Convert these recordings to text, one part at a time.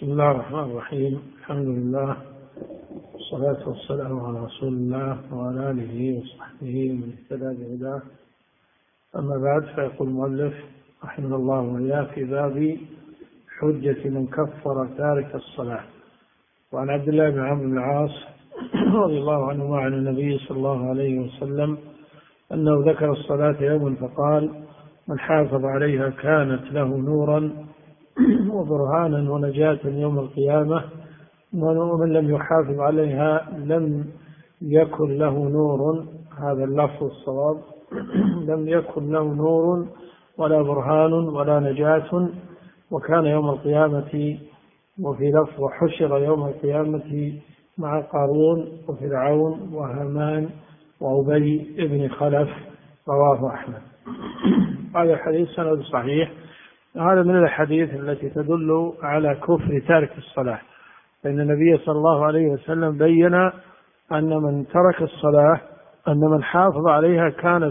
بسم الله الرحمن الرحيم. الحمد لله والصلاة والسلام على رسول الله وعلى آله وصحبه ومن اهتدى بهداه. أما بعد، فيقول المؤلف رحمه الله وإياه في باب حجة من كفر تارك الصلاة. وعن عبد الله بن عمرو بن العاص رضي الله عنهما عن النبي صلى الله عليه وسلم أنه ذكر الصلاة يوما فقال: من حافظ عليها كانت له نورا وبرهانا ونجاة يوم القيامة، ومن لم يحافظ عليها لم يكن له نور. هذا اللفظ الصواب: لم يكن له نور ولا برهان ولا نجاة، وكان يوم القيامة. وفي لفظ: حشر يوم القيامة مع قارون وفرعون وهامان وأبي بن خلف. رواه أحمد. هذا الحديث سند صحيح. هذا من الأحاديث التي تدل على كفر تارك الصلاة، فإن النبي صلى الله عليه وسلم بين أن من ترك الصلاة، أن من حافظ عليها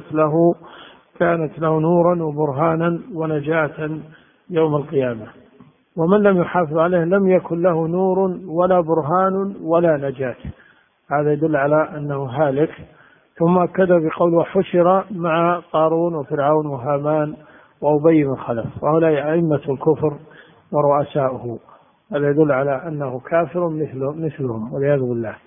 كانت له نورا وبرهانا ونجاة يوم القيامة، ومن لم يحافظ عليها لم يكن له نور ولا برهان ولا نجاة. هذا يدل على أنه هالك. ثم أكد بقوله: حشر مع قارون وفرعون وهامان وأبي بن خلف، وهؤلاء أئمة الكفر ورؤساؤه. هذا يدل على أنه كافر مثلهم والعياذ بالله.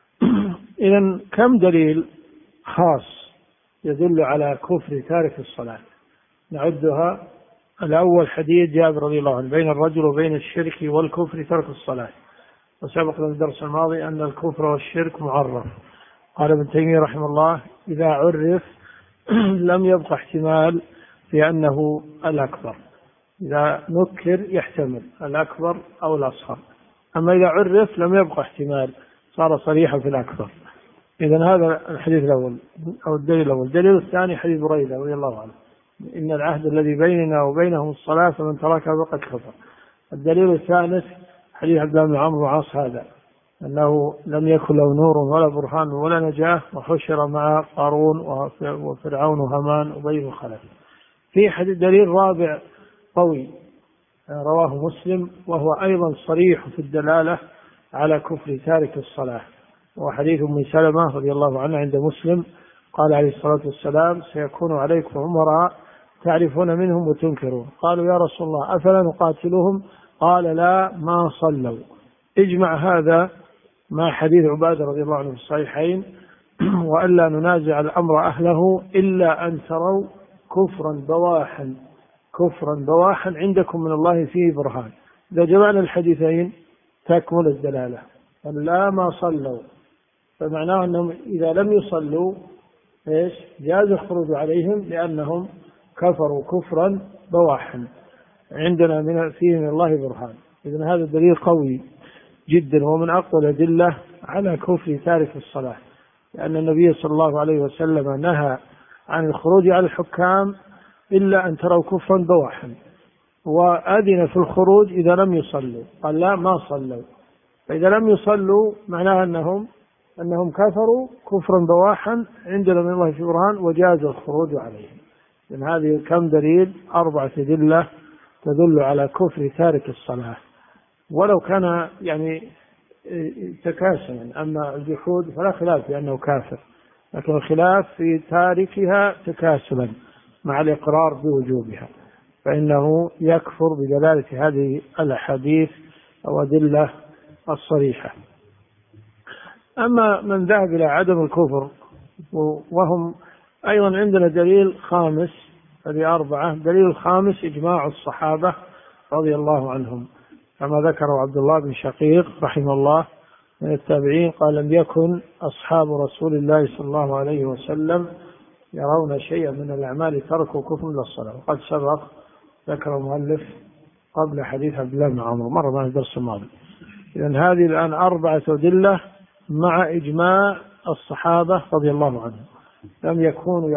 إذن كم دليل خاص يدل على كفر تارك الصلاة؟ نعدها. الأول حديث جابر رضي الله عنه: بين الرجل وبين الشرك والكفر ترك الصلاة. وسبق لنا الدرس الماضي أن الكفر والشرك معرف. قال ابن تيمية رحمه الله: إذا عرف لم يبقى احتمال في أنه الأكبر. إذا نكر يحتمل الأكبر أو الأصغر، أما إذا عرف لم يبقى احتمال، صار صريحا في الأكبر. إذن هذا الحديث الأول أو الدليل الأول. الدليل الثاني حديث بريدة رضي الله عنه: إن العهد الذي بيننا وبينهم الصلاة فمن تركها فقد كفر. الدليل الثالث حديث عبد الله بن عمرو بن العاص هذا، أنه لم يكن له نور ولا برهان ولا نجاة، وحشر مع قارون وفرعون وهامان وأبي بن خلف. في حديث دليل رابع قوي رواه مسلم، وهو أيضا صريح في الدلالة على كفر تارك الصلاة، وحديث أم سلمة رضي الله عنها عند مسلم: قال عليه الصلاة والسلام: سيكون عليكم أمراء تعرفون منهم وتنكرون. قالوا: يا رسول الله أفلا نقاتلهم؟ قال: لا، ما صلوا. اجمع هذا مع حديث عبادة رضي الله عنه في الصحيحين: وألا ننازع الأمر أهله إلا أن تروا كفرا بواحا عندكم من الله فيه برهان. إذا جمعنا الحديثين تكمل الدلالة. لا، ما صلوا، فمعناه أنهم إذا لم يصلوا جاز الخروج عليهم لأنهم كفروا كفرا بواحا عندنا فيه من الله برهان. إذن هذا دليل قوي جدا، ومن أقوى الأدلة على كفر تارك الصلاة، لأن النبي صلى الله عليه وسلم نهى عن الخروج على الحكام إلا أن تروا كفرا بواحا، وأذن في الخروج إذا لم يصلوا. قال: لا، ما صلوا. فإذا لم يصلوا معناها أنهم كفروا كفرا بواحا عندنا من الله في برهان، وجاز الخروج عليهم. من هذه كم دليل؟ 4 أدلة تدل على كفر تارك الصلاة، ولو كان تكاسلا. أما الجحود فلا خلاف في أنه كافر، لكن الخلاف في تاركها تكاسلا مع الإقرار بوجوبها، فإنه يكفر بدلالة هذه الأحاديث أو أدلة الصريحة. أما من ذهب إلى عدم الكفر، وهم أيضا عندنا دليل خامس، هذه 4. دليل الخامس إجماع الصحابة رضي الله عنهم، كما ذكره عبد الله بن شقيق رحمه الله من التابعين قال: لم يكن أصحاب رسول الله صلى الله عليه وسلم يرون شيئا من الأعمال تركوا كفر إلا الصلاة. وقد سبق ذكر المؤلف قبل حديث عبد الله بن عمرو مرة من الدرس الماضي. إذن هذه الآن 4 أدلة مع إجماع الصحابة رضي الله عنهم. لم يكونوا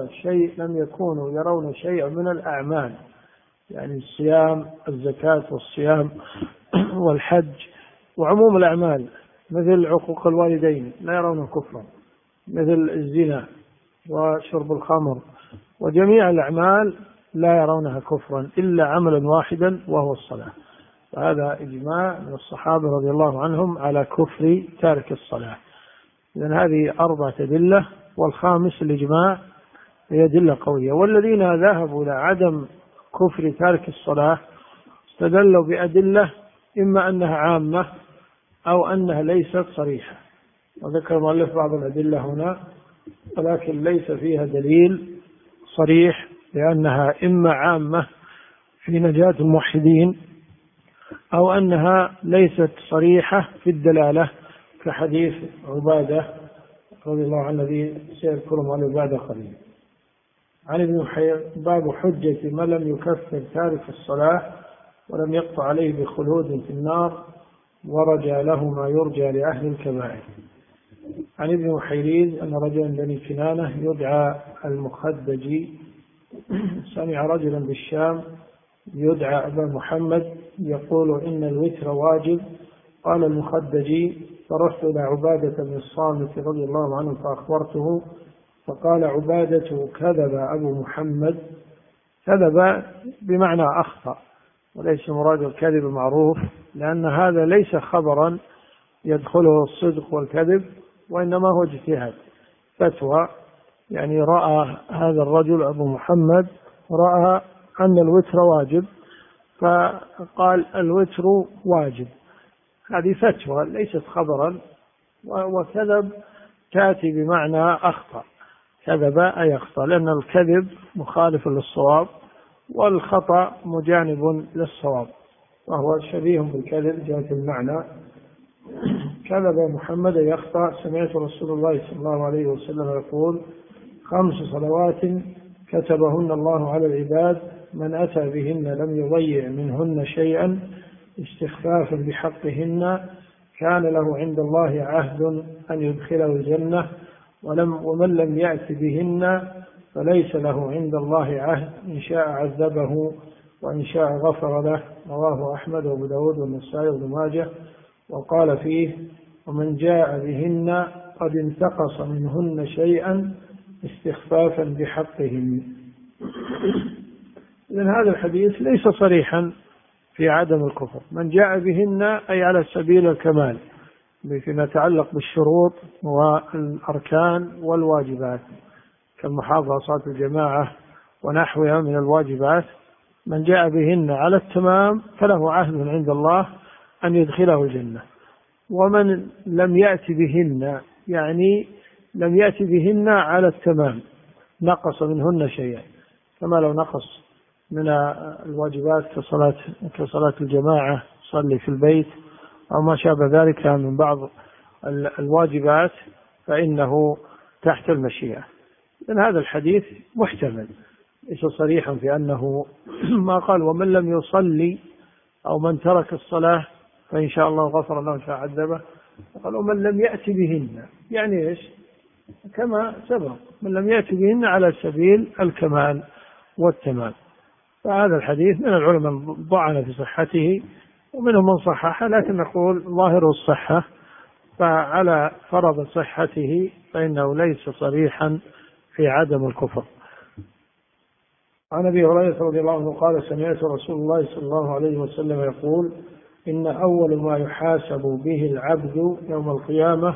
يرون شيئا من الأعمال، يعني الصيام، الزكاة والصيام والحج وعموم الأعمال، مثل عقوق الوالدين لا يرونه كفرا، مثل الزنا وشرب الخمر، وجميع الأعمال لا يرونها كفرا إلا عملا واحدا وهو الصلاة. فهذا إجماع من الصحابة رضي الله عنهم على كفر تارك الصلاة. إذن هذه 4 أدلة، والخامس الإجماع هي أدلة قوية. والذين ذهبوا إلى عدم كفر تارك الصلاة استدلوا بأدلة إما أنها عامة أو أنها ليست صريحة، وذكر المؤلف بعض الأدلة هنا ولكن ليس فيها دليل صريح، لأنها إما عامة في نجاة الموحدين أو أنها ليست صريحة في الدلالة، كحديث عبادة رضي الله عنه الذي سيذكره عن عبادة قليل. عن ابن حير باب حجة من لم يكفر تارك الصلاة ولم يقطع عليه بخلود في النار ورجى له ما يرجى لأهل الكبائر. عن ابن محيريز أن رجلا بني كنانة يدعى المخدجي سمع رجلا بالشام يدعى أبا محمد يقول إن الوتر واجب. قال المخدجي فرحت إلى عبادة بن الصامت رضي الله عنه فأخبرته، فقال عبادة كذب أبو محمد. كذب بمعنى أخطأ، وليس مراد الكذب معروف، لأن هذا ليس خبرا يدخله الصدق والكذب، وإنما هو اجتهاد فتوى. يعني رأى هذا الرجل أبو محمد رأى أن الوتر واجب فقال الوتر واجب، هذه فتوى ليست خبرا. وكذب تأتي بمعنى أخطأ، كذب أي أخطأ، لأن الكذب مخالف للصواب والخطأ مجانب للصواب، وهو شبيه بالكذب جهة المعنى. كذب محمد يخطأ. سمعت رسول الله صلى الله عليه وسلم يقول 5 صلوات كتبهن الله على العباد من أتى بهن لم يضيع منهن شيئا استخفافا بحقهن كان له عند الله عهد أن يدخله الجنة، ومن لم يأت بهن فليس له عند الله عهد، إن شاء عذبه وإن شاء غفر له. رواه أحمد وأبو داود والنسائي وابن ماجه. وقال فيه ومن جاء بهن قد انتقص منهن شيئا استخفافا بحقهن. إذن هذا الحديث ليس صريحا في عدم الكفر. من جاء بهن أي على سبيل الكمال فيما يتعلق بالشروط والأركان والواجبات كالمحافظة على صلاة الجماعة ونحوها من الواجبات. من جاء بهن على التمام فله عهد عند الله أن يدخله الجنة. ومن لم يأت بهن يعني لم يأت بهن على التمام نقص منهن شيئا، كما لو نقص من الواجبات كصلاة الجماعة صلي في البيت أو ما شابه ذلك من بعض الواجبات فإنه تحت المشيئة. لأن هذا الحديث محتمل ليس صريحا في أنه ما قال ومن لم يصلي أو من ترك الصلاة فإن شاء الله غفر له وإن شاء عذبه. قال ومن لم يأتي بهن يعني إيش؟ كما سبق من لم يأتي بهن على سبيل الكمال والتمام. فهذا الحديث من العلماء ضعن في صحته ومنهم من صححه، لكن نقول ظاهر الصحة، فعلى فرض صحته فإنه ليس صريحا في عدم الكفر. عن أبي هريرة رضي الله عنه قال سمعت رسول الله صلى الله عليه وسلم يقول إن أول ما يحاسب به العبد يوم القيامة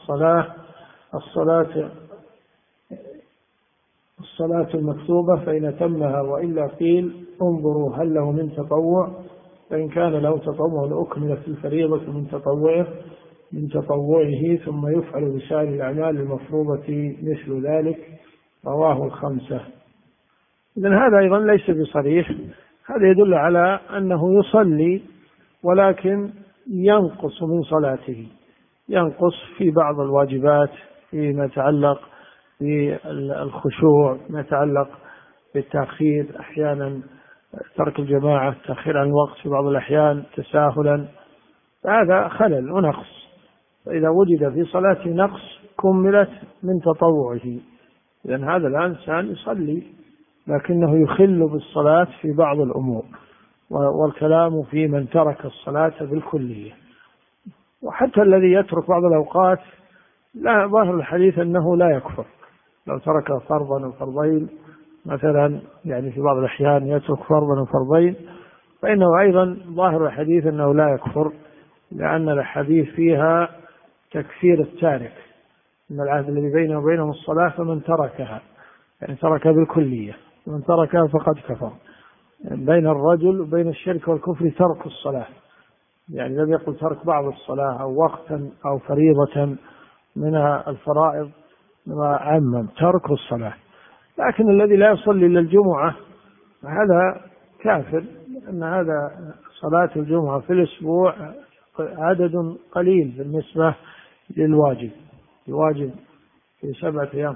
الصلاة المكتوبة، فإن أتمها وإلا قيل انظروا هل له من تطوع، فإن كان له تطوع أكملت الفريضة من تطوعه ثم يفعل بسائر الأعمال المفروضة مثل ذلك. رواه 5. إذن هذا أيضا ليس بصريح، هذا يدل على أنه يصلي ولكن ينقص من صلاته، ينقص في بعض الواجبات فيما يتعلق بالخشوع، ما يتعلق بالتأخير، أحيانا ترك الجماعة، تأخير عن الوقت في بعض الأحيان تساهلا، فهذا خلل ونقص. فإذا وجد في صلاته نقص كملت من تطوعه. لأن هذا الإنسان يصلي لكنه يخل بالصلاة في بعض الأمور، والكلام في من ترك الصلاة بالكلية. وحتى الذي يترك بعض الأوقات لا ظاهر الحديث أنه لا يكفر لو ترك فرضا أو فرضين مثلا، يعني في بعض الأحيان يترك فرضا أو فرضين فإنه أيضا ظاهر الحديث أنه لا يكفر، لأن الحديث فيها تكفير التارك، أن العهد الذي بينه وبينهم الصلاة فمن تركها يعني تركها بالكلية، من تركها فقد كفر. بين الرجل وبين الشرك والكفر ترك الصلاة، يعني لم يقل ترك بعض الصلاة أو وقتا أو فريضة من الفرائض، عامة ترك الصلاة. لكن الذي لا يصلي إلا الجمعة هذا كافر، أن هذا صلاة الجمعة في الأسبوع عدد قليل بالنسبة للواجب. الواجب في 7 أيام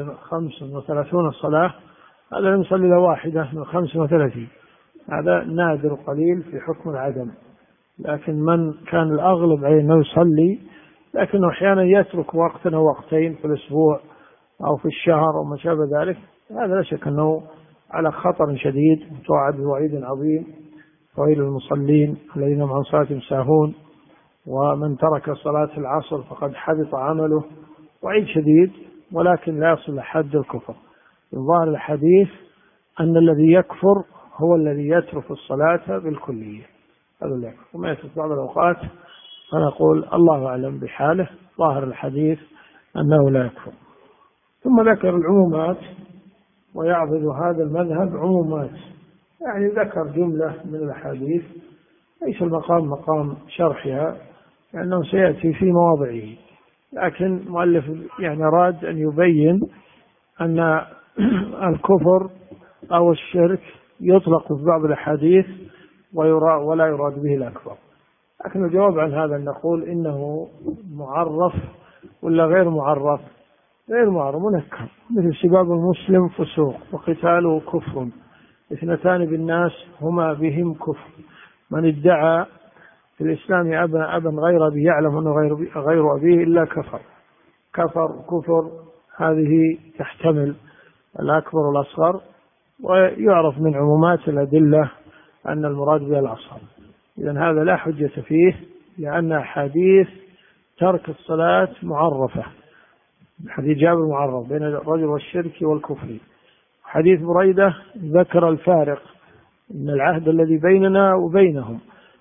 35 صلاة، هذا لم يصلي إلا واحدة من 35، هذا نادر قليل في حكم العدم. لكن من كان الأغلب عليه أنه يصلي، لكنه أحيانا يترك وقتا أو وقتين في الأسبوع أو في الشهر أو ما شابه ذلك، هذا لا شك أنه على خطر شديد توعد بوعيد عظيم. ويل المصلين الذين هم عن صلاتهم ساهون، ومن ترك صلاة العصر فقد حبط عمله، وعيد شديد. ولكن لا يصل لحد الكفر. ظاهر الحديث أن الذي يكفر هو الذي يترك الصلاة بالكلية، هذا اللي يكفر. وما يترك بعض الأوقات فنقول الله أعلم بحاله، ظاهر الحديث أنه لا يكفر. ثم ذكر العمومات، ويعضد هذا المذهب عمومات، يعني ذكر جملة من الأحاديث ليس المقام مقام شرحها لأنه سيأتي في مواضعه، لكن مؤلف يعني أراد أن يبين أن الكفر أو الشرك يطلق في بعض الأحاديث ولا يراد به الأكبر. لكن الجواب عن هذا أن نقول إنه معرف ولا غير معرف؟ غير معرف، منكر، مثل سباب المسلم فسوق وقتاله كفر، اثنتان بالناس هما بهم كفر، من ادعى في الإسلام أبا غير أبيه يعلم أنه غير أبيه إلا كفر. هذه تحتمل الأكبر والأصغر، ويعرف من عمومات الأدلة أن المراد بها الأصغر. إذن هذا لا حجة فيه، لأن حديث ترك الصلاة معرفة، حديث جابر معرف بين الرجل والشرك والكفر. حديث بريدة ذكر الفارق إن العهد الذي بيننا وبينهم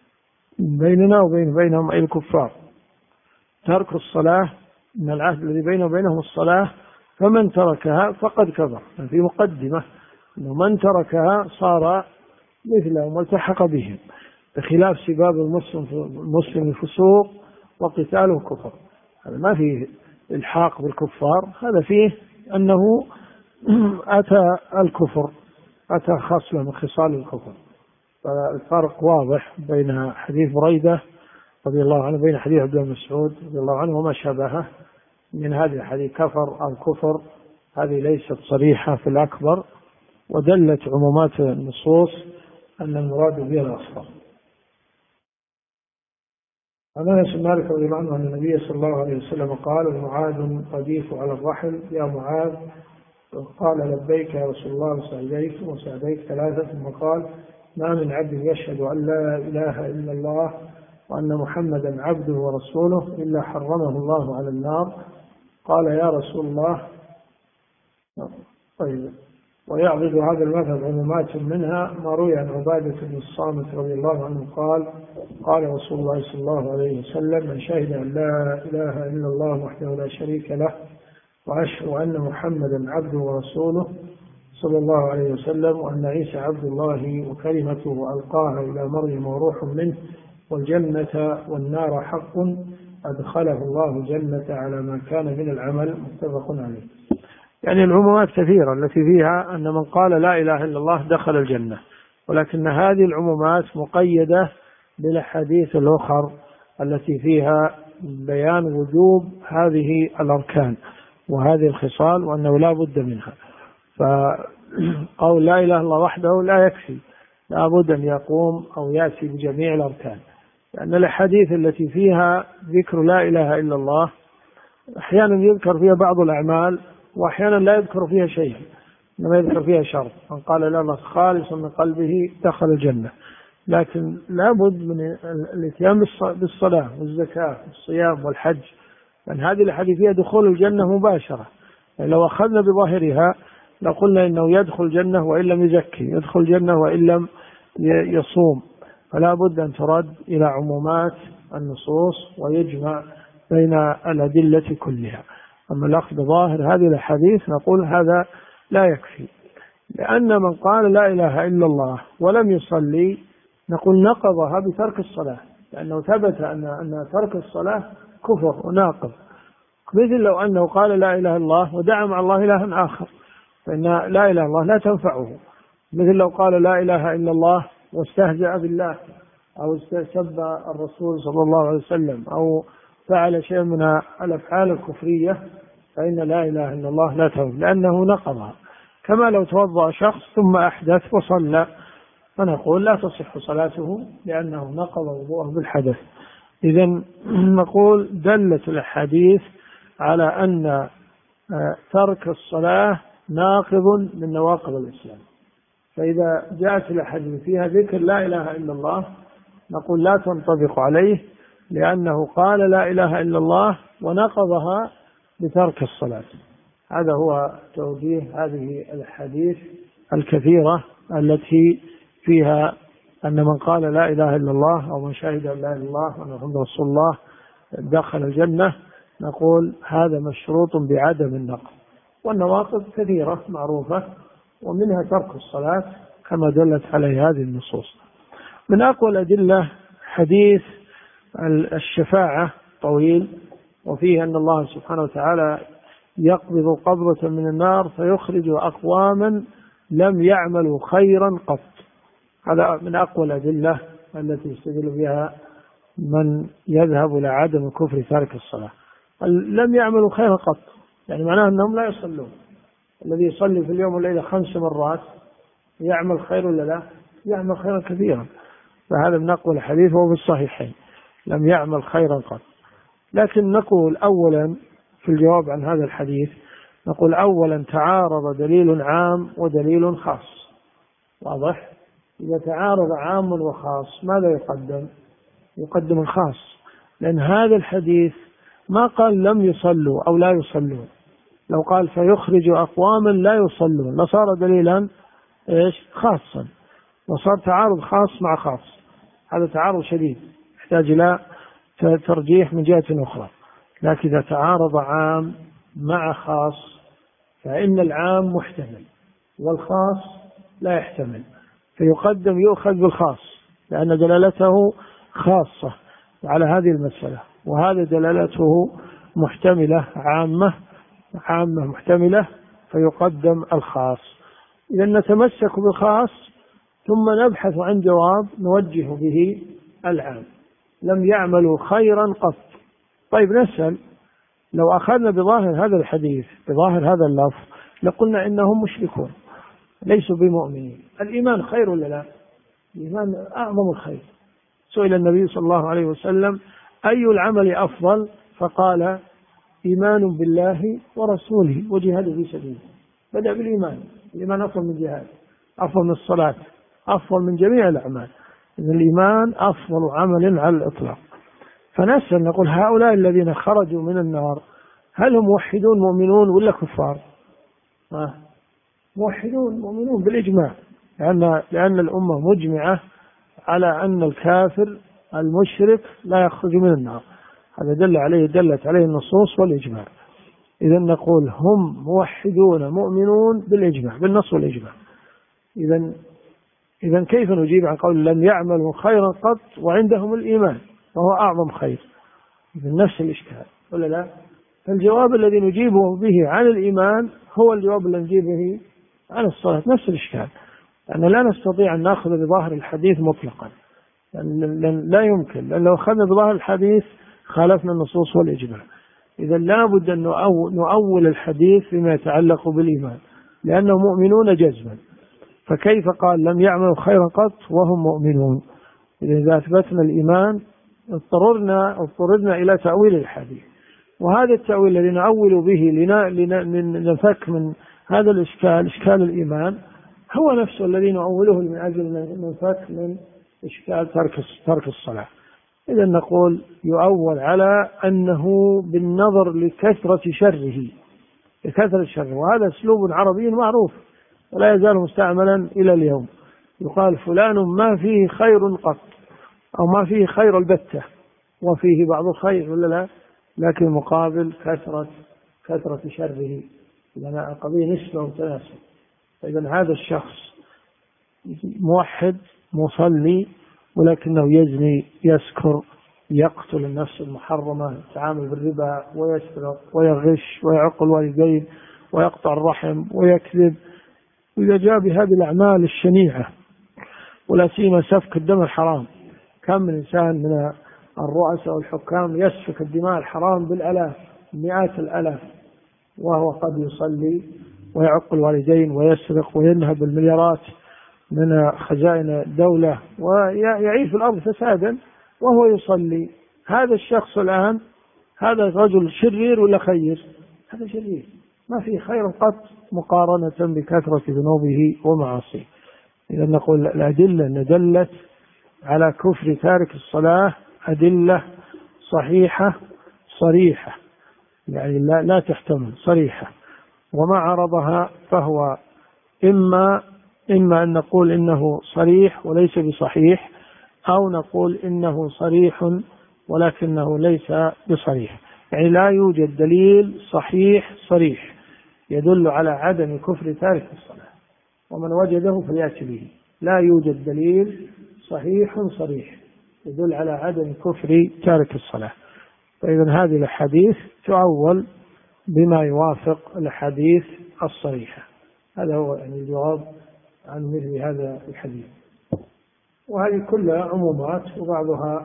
أي الكفار ترك الصلاة، إن العهد الذي بيننا وبينهم الصلاة، فمن تركها فقد كفر. في مقدمة أنه من تركها صار مثلهم والتحق بهم، بخلاف سباب المسلم فسوق وقتاله كفر. هذا ما فيه الحاق بالكفار، هذا فيه أنه أتى الكفر، أتى خصلة من خصال الكفر. فالفرق واضح بين حديث بريدة رضي الله عنه وبين حديث عبد الله بن مسعود رضي الله عنه وما شابهه من هذه الحديث كفر أو كفر. هذه ليست صريحة في الأكبر، ودلت عمومات النصوص أن المراد بها الأصغر. عن أنس بن مالك رضي الله عنه أن النبي صلى الله عليه وسلم قال: معاذ رديف على الرحل، يا معاذ. قال: لبيك يا رسول الله وسعديك 3. ثم قال: ما من عبد يشهد أن لا إله إلا الله وأن محمدا عبده ورسوله إلا حرمه الله على النار. قال: يا رسول الله. طيب. ويعرض هذا المذهب عمومات منها ما روي عن عبادة بن الصامت رضي الله عنه قال: قال رسول الله صلى الله عليه وسلم: من شهد أن لا إله إلا الله وحده لا شريك له وأشهد أن محمدا عبده ورسوله صلى الله عليه وسلم، وأن عيسى عبد الله وكلمته ألقاها إلى مريم وروح منه، والجنة والنار حق أدخله الله الجنة على ما كان من العمل. متفق عليه. يعني العمومات كثيرة التي فيها أن من قال لا إله إلا الله دخل الجنة، ولكن هذه العمومات مقيدة بالأحاديث الأخر التي فيها بيان وجوب هذه الأركان وهذه الخصال، وأنه لا بد منها. فقول لا إله إلا الله وحده لا يكفي، لا بد أن يقوم أو يأتي بجميع الأركان، لأن الأحاديث التي فيها ذكر لا إله إلا الله أحيانا يذكر فيها بعض الأعمال وأحيانا لا يذكر فيها شيء، إنما يذكر فيها شرط: من قال لا الله خالصا من قلبه دخل الجنة. لكن لا بد من الاتيان بالصلاة والزكاة والصيام والحج، لأن هذه الأحاديث فيها دخول الجنة مباشرة. يعني لو أخذنا بظاهرها لقلنا إنه يدخل الجنة وإن لم يزكي، يدخل الجنة وإن لم يصوم، فلا بد أن ترد إلى عمومات النصوص ويجمع بين الأدلة كلها. أما الأخذ بظاهر هذه الأحاديث نقول هذا لا يكفي، لأن من قال لا إله إلا الله ولم يصلي نقول نقضها بترك الصلاة، لأنه ثبت أن ترك الصلاة كفر وناقض، مثل لو أنه قال لا إله إلا الله ودعا مع الله إلها آخر فإن لا إله إلا الله لا تنفعه، مثل لو قال لا إله إلا الله واستهزأ بالله أو سب الرسول صلى الله عليه وسلم أو فعل شيء من الأفعال الكفرية فإن لا إله إلا الله لا تنفع، لأنه نقضها. كما لو توضأ شخص ثم أحدث وصلى فنقول لا تصح صلاته لأنه نقض وضوءه بالحدث. إذن نقول دلت الأحاديث على أن ترك الصلاة ناقض من نواقض الإسلام، فإذا جاءت الأحاديث فيها ذكر لا إله إلا الله نقول لا تنطبق عليه، لأنه قال لا إله إلا الله ونقضها بترك الصلاة. هذا هو توجيه هذه الحديث الكثيرة التي فيها أن من قال لا إله إلا الله أو من شهد لا إله إلا الله وأن محمد رسول الله دخل الجنة، نقول هذا مشروط بعدم النقض. والنواقض كثيرة معروفة ومنها ترك الصلاة كما دلت عليه هذه النصوص. من أقوى الأدلة حديث الشفاعة طويل، وفيه أن الله سبحانه وتعالى يقبض قبضة من النار فيخرج أقواما لم يعملوا خيرا قط. هذا من أقوى الأدلة التي يستدل بها من يذهب إلى عدم كفر تارك الصلاة. لم يعملوا خيرا قط يعني معناه أنهم لا يصلون. الذي يصلي في اليوم والليلة 5 مرات يعمل خير ولا لا؟ يعمل خيرا كثيرا. فهذا من أقوى الحديث وهو في الصحيحين، لم يعمل خيرا قط. لكن نقول أولا في الجواب عن هذا الحديث، نقول أولا تعارض دليل عام ودليل خاص. واضح؟ إذا تعارض عام وخاص ماذا يقدم؟ يقدم الخاص، لأن هذا الحديث ما قال لم يصلوا أو لا يصلون، لو قال فيخرج أقواما لا يصلون لصار دليلا خاصا، وصار تعارض خاص مع خاص. هذا تعارض شديد يحتاج إلى ترجيح من جهة أخرى. لكن إذا تعارض عام مع خاص فإن العام محتمل والخاص لا يحتمل، فيقدم يؤخذ بالخاص لأن دلالته خاصة على هذه المسألة، وهذا دلالته محتملة عامة محتملة فيقدم الخاص. إذا نتمسك بالخاص ثم نبحث عن جواب نوجه به العام. لم يعملوا خيرا قط. طيب نسأل، لو أخذنا بظاهر هذا الحديث بظاهر هذا اللفظ لقلنا إنهم مشركون ليسوا بمؤمنين. الإيمان خير ولا لا؟ الإيمان أعظم الخير. سئل النبي صلى الله عليه وسلم أي العمل أفضل؟ فقال إيمان بالله ورسوله وجهاد في سبيله. بدأ بالإيمان. الإيمان أفضل من الجهاد، أفضل من الصلاة، أفضل من جميع الأعمال. إذن الإيمان أفضل عمل على الإطلاق. فنسأل نقول هؤلاء الذين خرجوا من النار هل هم موحدون مؤمنون ولا كفار؟ موحدون مؤمنون بالإجماع، لأن الأمة مجمعة على أن الكافر المشرك لا يخرج من النار. هذا دلت عليه النصوص والإجماع. إذا نقول هم موحدون مؤمنون بالإجماع بالنص والإجماع. إذا كيف نجيب عن قول لم يعملوا خيرا قط وعندهم الإيمان وهو أعظم خير؟ إذا نفس الإشكال ولا لا؟ فالجواب الذي نجيبه به عن الإيمان هو الجواب الذي نجيبه به عن الصلاة، نفس الإشكال. أن لا نستطيع أن نأخذ بظاهر الحديث مطلقا، لا يمكن، لأن لو أخذنا بظاهر الحديث خالفنا النصوص والإجماع. إذا لا بد أن نؤول الحديث فيما يتعلق بالإيمان لأنهم مؤمنون جزما. فكيف قال لم يعملوا خيرا قط وهم مؤمنون؟ إذا أثبتنا الإيمان اضطررنا إلى تأويل الحديث، وهذا التأويل الذي نؤول به لنفك من هذا الإشكال إشكال الإيمان هو نفسه الذي نؤوله من أجل نفك من إشكال ترك الصلاة. إذا نقول يؤول على أنه بالنظر لكثرة شره، وهذا أسلوب عربي معروف ولا يزال مستعملا إلى اليوم. يقال فلان ما فيه خير قط، أو ما فيه خير البتة وفيه بعض الخير ولا لا، لكن مقابل كثرة شره، لأن القضية نسبة وتناسب. فإذا هذا الشخص موحد مصلي ولكنه يزني، يسكر، يقتل النفس المحرمة، يتعامل بالربا ويسرق ويغش ويعق الوالدين ويقطع الرحم ويكذب، إذا جاء بهذه الأعمال الشنيعة ولا سيما سفك الدم الحرام، كم من إنسان من الرؤساء والحكام يسفك الدماء الحرام بالآلاف، مئات الآلاف، وهو قد يصلي ويعق الوالدين ويسرق وينهب المليارات من خزائن الدولة ويعيش في الأرض فسادا وهو يصلي. هذا الشخص الآن هذا رجل شرير ولا خير؟ هذا شرير، ما في خير قط مقارنة بكثرة ذنوبه ومعاصيه. إذا نقول الأدلة أن دلت على كفر تارك الصلاة أدلة صحيحة صريحة، يعني لا تحتمل، صريحة، وما عرضها فهو إما أن نقول إنه صريح وليس بصحيح، أو نقول إنه صريح ولكنه ليس بصريح، يعني لا يوجد دليل صحيح صريح يدل على عدم كفر تارك الصلاة، ومن وجده فليأتي به. لا يوجد دليل صحيح صريح يدل على عدم كفر تارك الصلاة. فإذا هذه الأحاديث تعول بما يوافق الأحاديث الصريحة. هذا هو يعني الجواب عن مثل هذا الحديث. وهذه كلها عمومات، وبعضها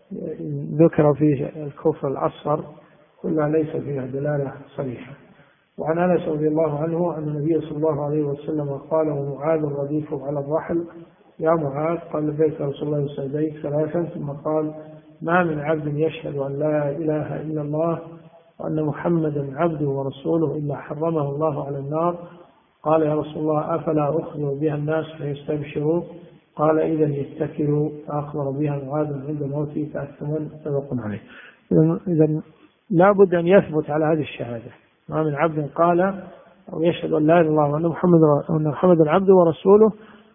ذكر فيه الكفر الأصغر، كلها ليس فيها دلالة صريحة. وعن أنس رضي الله عنه أن النبي صلى الله عليه وسلم قال ومعاذ رديف على الرحل يا معاذ، قال لبيك يا رسول الله سعديك ثلاثا، ثم قال ما من عبد يشهد أن لا إله إلا الله وأن محمدا عبده ورسوله إلا حرمه الله على النار. قال يا رسول الله أفلا أخبر بها الناس فيستبشروا؟ قال إذا يتكلوا، فأخبر بها معاذ عند موته فأثمن، متفق عليه. إذا لا بد أن يثبت على هذه الشهادة، ما من عبد قال أو يشهد أن لا إله إلا الله وأن محمدا عبده ورسوله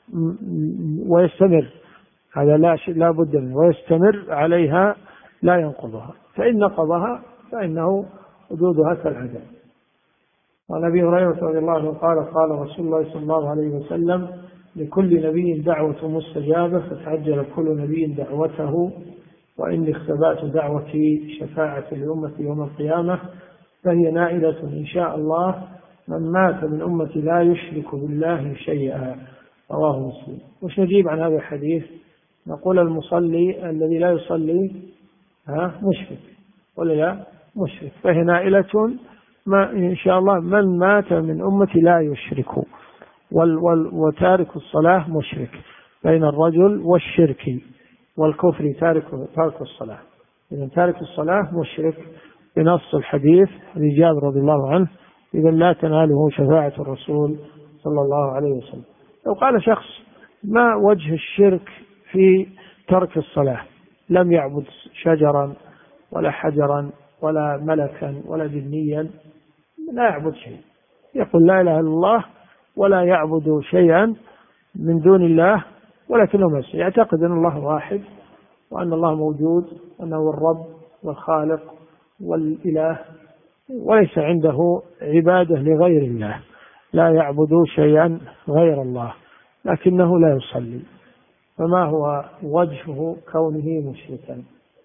ويستمر، هذا لا بد منه، ويستمر عليها لا ينقضها، فإن نقضها فإنه حدودها كالعدم. وعن أبي هريرة رضي الله عنه قال قال رسول الله صلى الله عليه وسلم لكل نبي دعوة مستجابة فتعجل كل نبي دعوته، وإني اختبأت دعوتي شفاعة لأمتي يوم القيامة فهي نائلة إن شاء الله من مات من أمتي لا يشرك بالله شيئا، رواه مسلم. وش نجيب عن هذا الحديث؟ نقول المصلي الذي لا يصلي مشرك ولا لا؟ مشرك، فهي نائلة ما إن شاء الله من مات من أمتي لا يشرك، وتارك الصلاة مشرك، بين الرجل والشرك والكفر تارك الصلاة. إذا تارك الصلاة مشرك بنص الحديث رجال رضي الله عنه، إذا لا تناله شفاعة الرسول صلى الله عليه وسلم. لو قال شخص ما وجه الشرك في ترك الصلاة، لم يعبد شجرا ولا حجرا ولا ملكا ولا جنيا، لا يعبد شيء، يقول لا إله إلا الله ولا يعبد شيئا من دون الله، ولكنه يعتقد أن الله واحد وأن الله موجود وأنه الرب والخالق والإله، وليس عنده عبادة لغير الله، لا يعبد شيئا غير الله، لكنه لا يصلي، فما هو وجهه كونه مشركا؟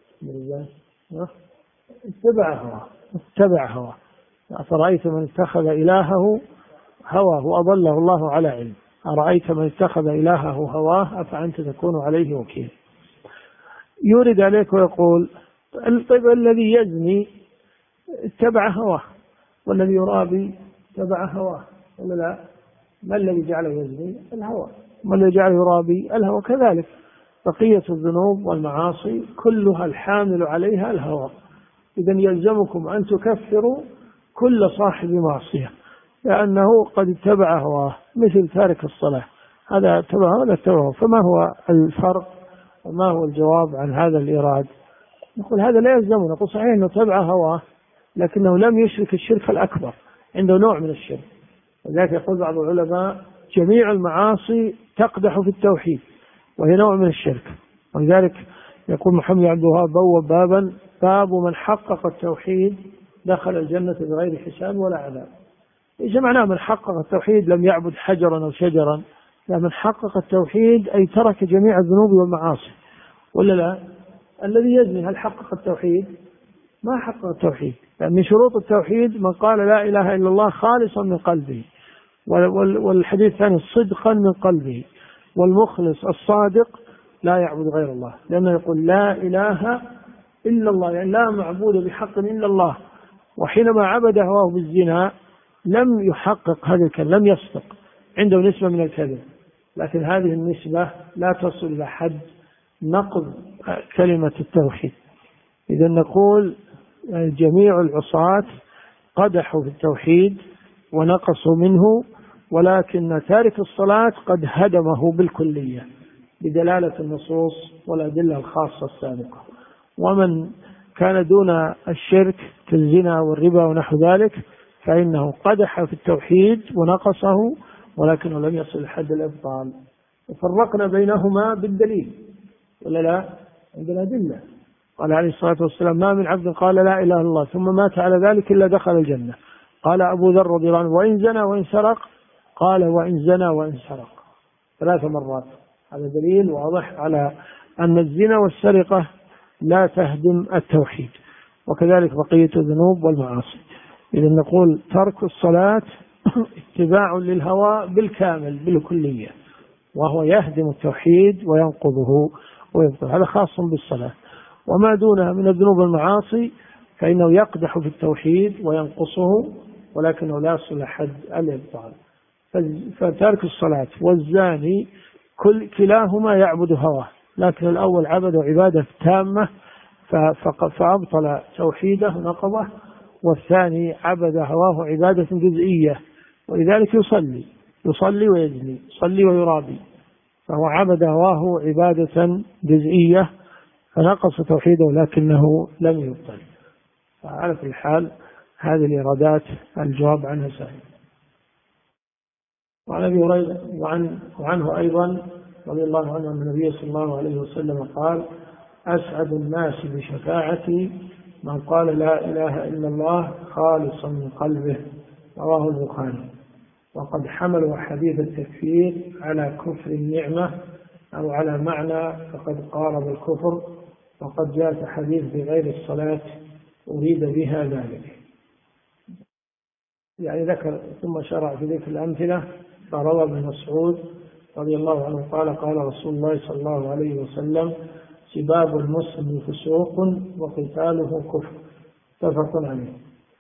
اتبع هواه. أفرأيت من اتخذ إلهه هواه وأضله الله على علم، أرأيت من اتخذ إلهه هواه أفأنت تكون عليه وكيل. يورد عليك ويقول طيب الذي يزني اتبع هواه، والذي يرابي اتبع هواه ولا لا؟ ما الذي جعله يزني؟ الهوى. ما الذي جعله يرابي؟ الهوى. كذلك بقية الذنوب والمعاصي كلها الحامل عليها الهوى. إذن يلزمكم أن تكفروا كل صاحب معصية لأنه قد اتبع هواه، مثل تارك الصلاة، هذا اتبع ولا اتبعه. فما هو الفرق وما هو الجواب عن هذا الإيراد؟ نقول هذا لا يلزمنا، نقول صحيح أنه اتبع هواه لكنه لم يشرك الشرك الأكبر، عنده نوع من الشرك. ولذلك يقول بعض العلماء جميع المعاصي تقدح في التوحيد وهي نوع من الشرك، ولذلك يقول محمد عبد الوهاب بوب بابا: باب من حقق التوحيد دخل الجنة بغير حساب ولا عذاب. إيش معناه من حقق التوحيد؟ لم يعبد حجرا أو شجرا، لا، من حقق التوحيد أي ترك جميع الذنوب والمعاصي، ولا لا؟ الذي يزني هل حقق التوحيد؟ ما حقق التوحيد، يعني من شروط التوحيد من قال لا إله إلا الله خالصا من قلبه، والحديث الثاني صدقا من قلبه، والمخلص الصادق لا يعبد غير الله، لأنه يقول لا إله إلا الله، يعني لا معبود بحق إلا الله. وحينما عبد هواه بالزنا لم يحقق هذا الكلام، لم يصدق، عنده نسبة من الكذب، لكن هذه النسبة لا تصل إلى حد نقض كلمة التوحيد. إذا نقول جميع العصاة قدحوا في التوحيد ونقصوا منه، ولكن تارك الصلاة قد هدمه بالكلية بدلالة النصوص والأدلة الخاصة السابقة. ومن كان دون الشرك كالزنا والربا ونحو ذلك فإنه قدح في التوحيد ونقصه، ولكنه لم يصل لحد الإبطال. وفرقنا بينهما بالدليل، ولا لا؟ عندنا أدلة. قال عليه الصلاة والسلام: ما من عبد قال لا إله إلا الله ثم مات على ذلك إلا دخل الجنة. قال أبو ذر رضي الله عنه: وإن زنى وإن سرق؟ قال: وإن زنى وإن سرق، 3 مرات. هذا دليل واضح على أن الزنا والسرقة لا تهدم التوحيد، وكذلك بقية الذنوب والمعاصي. إذا نقول ترك الصلاة اتباع للهوى بالكامل بالكلية، وهو يهدم التوحيد وينقضه ويبطل. هذا خاص بالصلاة. وما دونها من الذنوب والمعاصي فإنه يقدح في التوحيد وينقصه، ولكنه لا يصل حد الإبطال. فتارك الصلاة والزاني كلاهما يعبد هواه، لكن الأول عبد عبادة تامة فأبطل توحيده نقضه، والثاني عبد هواه عبادة جزئية، ولذلك يصلي ويزني، يصلي ويرابي، فهو عبد هواه عبادة جزئية فنقص توحيده لكنه لم يبطل. فعلى كل حال هذه الإرادات الجواب عنها سهل. وعن أبي هريرة وعنه أيضا رضي الله عنه أن النبي صلى الله عليه وسلم قال: أسعد الناس بشفاعتي من قال لا إله إلا الله خالصا من قلبه. رواه البخاري. وقد حملوا حديث التكفير على كفر النعمة أو على معنى فقد قارب الكفر، وقد جاء حديث بغير الصلاة أريد بها ذلك. يعني ذكر ثم شرع في ذكر الأمثلة، فروى ابن مسعود رضي الله عنه قال: قال رسول الله صلى الله عليه وسلم: سباب المسلم فسوق وقتاله كفر. متفق عليه.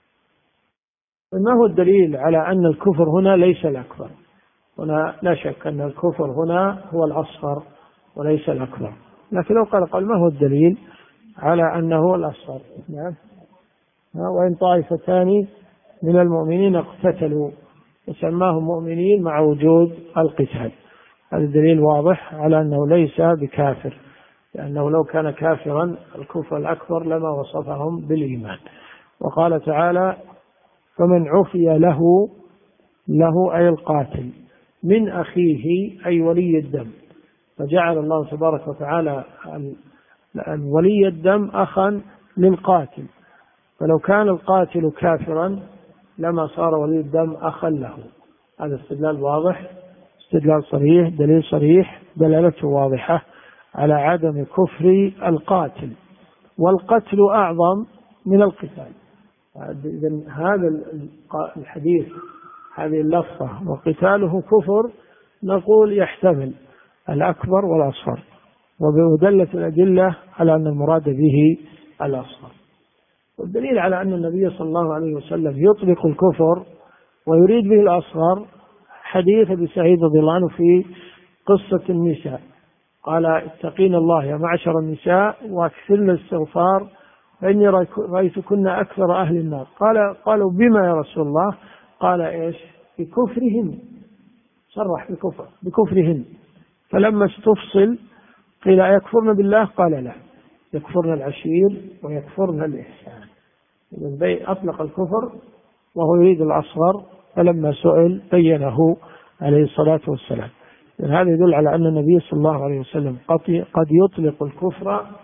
ما هو الدليل على أن الكفر هنا ليس الأكبر؟ هنا لا شك أن الكفر هنا هو الأصغر وليس الأكبر، لكن لو قال ما هو الدليل على أنه الأصغر؟ نعم. وإن طائفتان من المؤمنين اقتتلوا وسماهم مؤمنين مع وجود القتال. هذا الدليل واضح على أنه ليس بكافر، لأنه لو كان كافرا الكفر الأكبر لما وصفهم بالإيمان. وقال تعالى: فمن عفي له أي القاتل من أخيه أي ولي الدم، فجعل الله تبارك وتعالى ولي الدم أخا للقاتل، فلو كان القاتل كافرا لما صار ولي الدم أخا له. هذا استدلال واضح، استدلال صريح، دليل صريح، دلالته واضحة على عدم كفر القاتل، والقتل أعظم من القتال. إذن هذا الحديث، هذه اللفظة وقتاله كفر، نقول يحتمل الأكبر والأصغر، ودلت الأدلة على أن المراد به الأصغر. والدليل على أن النبي صلى الله عليه وسلم يطلق الكفر ويريد به الأصغر حديث أبي سعيد رضي الله عنه في قصة النساء، قال: اتقين الله يا معشر النساء واكثرن الاستغفار فإني رأيتكن أكثر أهل النار. قالوا: بما يا رسول الله؟ قال: إيش؟ بكفرهن، صرح بكفرهن. فلما استفصل قيل: أيكفرن بالله؟ قال: لا، يكفرن العشير ويكفرن الإحسان. إذن أطلق الكفر وهو يريد الأصغر، فلما سئل بينه عليه الصلاة والسلام. هذا يدل على أن النبي صلى الله عليه وسلم قد يطلق الكفر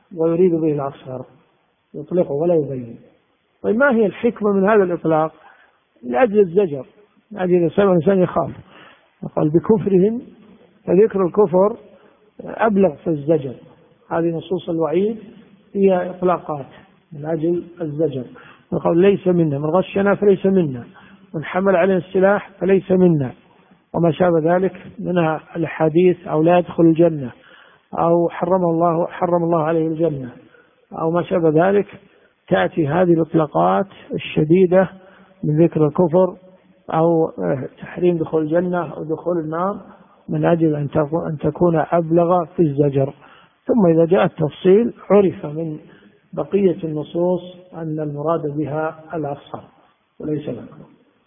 ويريد به الأصغر يطلقه ولا يبين. طيب ما هي الحكمة من هذا الإطلاق؟ لأجل الزجر، لأجل إذا سمع الإنسان يخاف. قال بكفرهم، فذكر الكفر أبلغ في الزجر. هذه نصوص الوعيد هي إطلاقات من أجل الزجر. وقال ليس منا من غشنا فليس منا، من حمل علينا السلاح فليس منا، وما شابه ذلك من الحديث، أو لا يدخل الجنة، أو حرم الله عليه الجنة، أو ما شابه ذلك. تأتي هذه الإطلاقات الشديدة من ذكر الكفر أو تحريم دخول الجنة أو دخول النار من أجل أن تكون أبلغ في الزجر. ثم إذا جاء التفصيل عرف من بقية النصوص أن المراد بها الأصغر وليس الأكبر.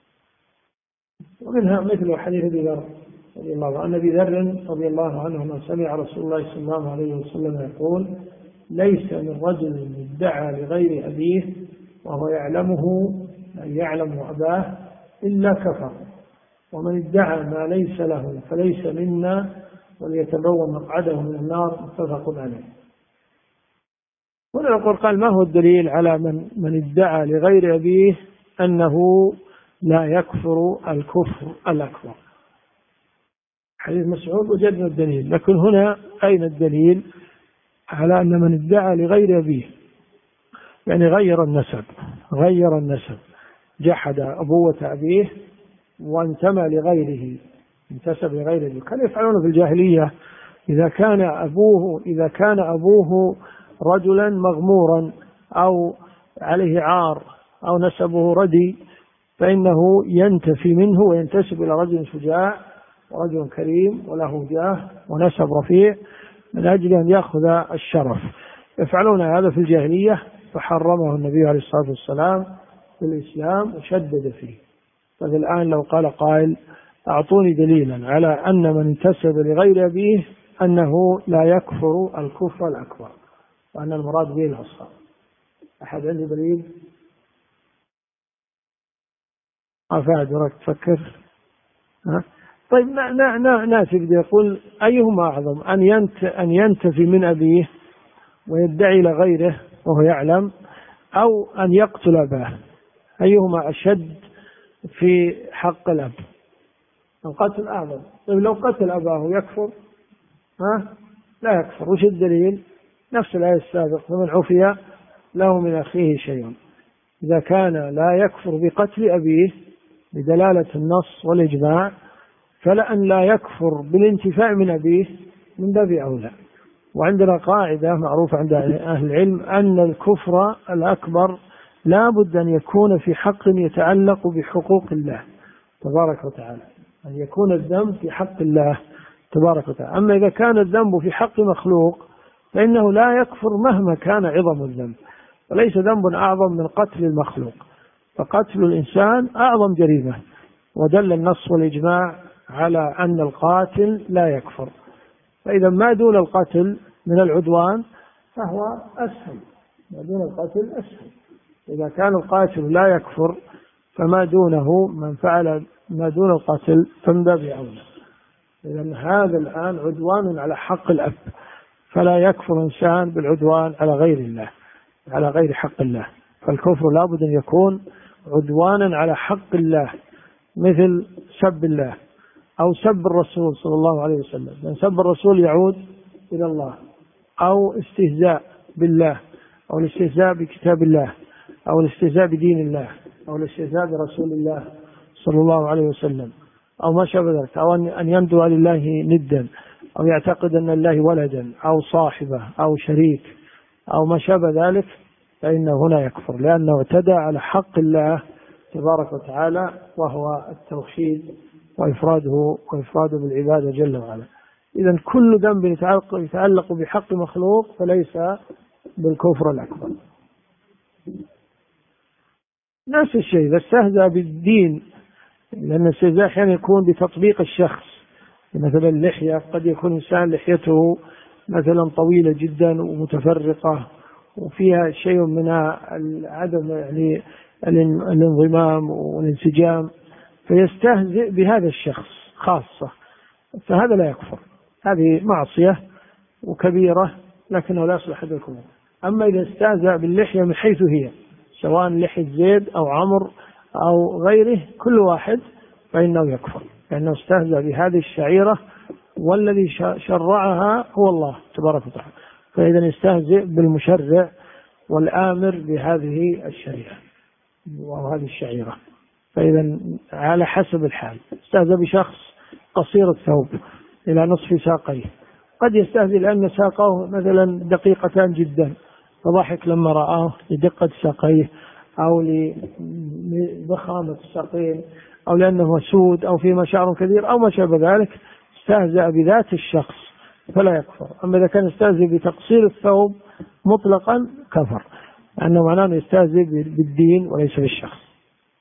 ومنها مثل حديث أبي ذر رضي الله عنه، أبي ذر رضي الله عنه ما سمع رسول الله صلى الله عليه وسلم يقول: ليس من رجل ادعى لغير أبيه وهو يعلمه أن يعلم أباه إلا كفر، ومن ادعى ما ليس له فليس منا، وليتبوأ مقعده من النار. متفق عليه. هنا يقول قال: ما هو الدليل على من ادعى لغير أبيه أنه لا يكفر الكفر الأكبر؟ حديث مسعود وجدنا الدليل، لكن هنا أين الدليل على أن من ادعى لغير أبيه، يعني غير النسب، جحد أبوة أبيه وانتمى لغيره، انتسب لغيره. كانوا يفعلون في الجاهلية إذا كان أبوه رجلا مغمورا أو عليه عار أو نسبه ردي، فإنه ينتفي منه وينتسب إلى رجل شجاع ورجل كريم وله جاه ونسب رفيع من أجل أن يأخذ الشرف. يفعلون هذا في الجاهلية، فحرمه النبي عليه الصلاة والسلام في الإسلام وشدد فيه. فالآن لو قال قائل: أعطوني دليلا على أن من انتسب لغير أبيه أنه لا يكفر الكفر الأكبر، وأن المراد به الأصغر، أحد عنده دليل؟ أفاد وراك تفكر؟ طيب ناتي يقول: أيهما أعظم، أن ينتفي من أبيه ويدعي لغيره وهو يعلم، أو أن يقتل أباه؟ أيهما أشد في حق الأب؟ القتل أعظم. طيب لو قتل أباه يكفر؟ لا يكفر. وش الدليل؟ نفس الآية السابقة: فمن عفي له من أخيه شيء. إذا كان لا يكفر بقتل أبيه بدلالة النص والإجماع، فلأن لا يكفر بالانتفاع من أبيه من باب أولى. وعندنا قاعدة معروفة عند أهل العلم أن الكفر الأكبر لا بد أن يكون في حق يتعلق بحقوق الله تبارك وتعالى، أن يكون الذنب في حق الله تبارك وتعالى. أما إذا كان الذنب في حق مخلوق فإنه لا يكفر مهما كان عظم الذنب، وليس ذنب أعظم من قتل المخلوق، فقتل الإنسان أعظم جريمة، ودل النص والإجماع على أن القاتل لا يكفر. فإذا ما دون القتل من العدوان فهو أسهل، ما دون القتل أسهل. إذا كان القاتل لا يكفر فما دونه، من فعل ما دون القتل فمن باب أولى. إذن هذا الآن عدوان على حق الأب، فلا يكفر إنسان بالعدوان على غير الله، على غير حق الله. فالكفر لا بد أن يكون عدوانا على حق الله، مثل سب الله أو سب الرسول صلى الله عليه وسلم. من سب الرسول يعود إلى الله، أو استهزاء بالله، أو الاستهزاء بكتاب الله، أو الاستهزاء بدين الله، أو الاستهزاء برسول الله صلى الله عليه وسلم، أو ما شابه ذلك، أو أن يندعو لله ندا، أو يعتقد أن الله ولدا أو صاحبه أو شريك أو ما شابه ذلك، فإنه هنا يكفر، لأنه اعتدى على حق الله تبارك وتعالى، وهو التوحيد وإفراده بالعبادة جل وعلا. إذن كل ذنب يتعلق بحق مخلوق فليس بالكفر الأكبر. نفس الشيء إذا استهزأ بالدين، لأن الاستهزاء أحيانا يكون بتطبيق الشخص، مثلا اللحية، قد يكون إنسان لحيته مثلا طويلة جدا ومتفرقة وفيها شيء من عدم يعني الانضمام والانسجام، فيستهزئ بهذا الشخص خاصة، فهذا لا يكفر، هذه معصية وكبيرة لكنه لا يصلح بالكفر. أما إذا استهزأ باللحية من حيث هي، سواء لحية زيد أو عمرو أو غيره، كل واحد، فإنه يكفر، لأنه استهزأ بهذه الشعيرة، والذي شرعها هو الله تبارك وتعالى. فإذا استهزئ بالمشرع والآمر بهذه الشريعة وهذه الشعيرة. فإذا على حسب الحال. استهزأ بشخص قصير الثوب إلى نصف ساقيه، قد يستهزئ لأن ساقه مثلا دقيقتان جدا، فضحك لما رآه لدقة ساقيه أو لضخامة الساقين أو لأنه سود أو فيه شعر كثير أو ما شابه ذلك، استهزأ بذات الشخص فلا يكفر. أما إذا كان يستهزئ بتقصير الثوب مطلقا كفر، لأنه معناه أنه يستهزئ بالدين وليس بالشخص.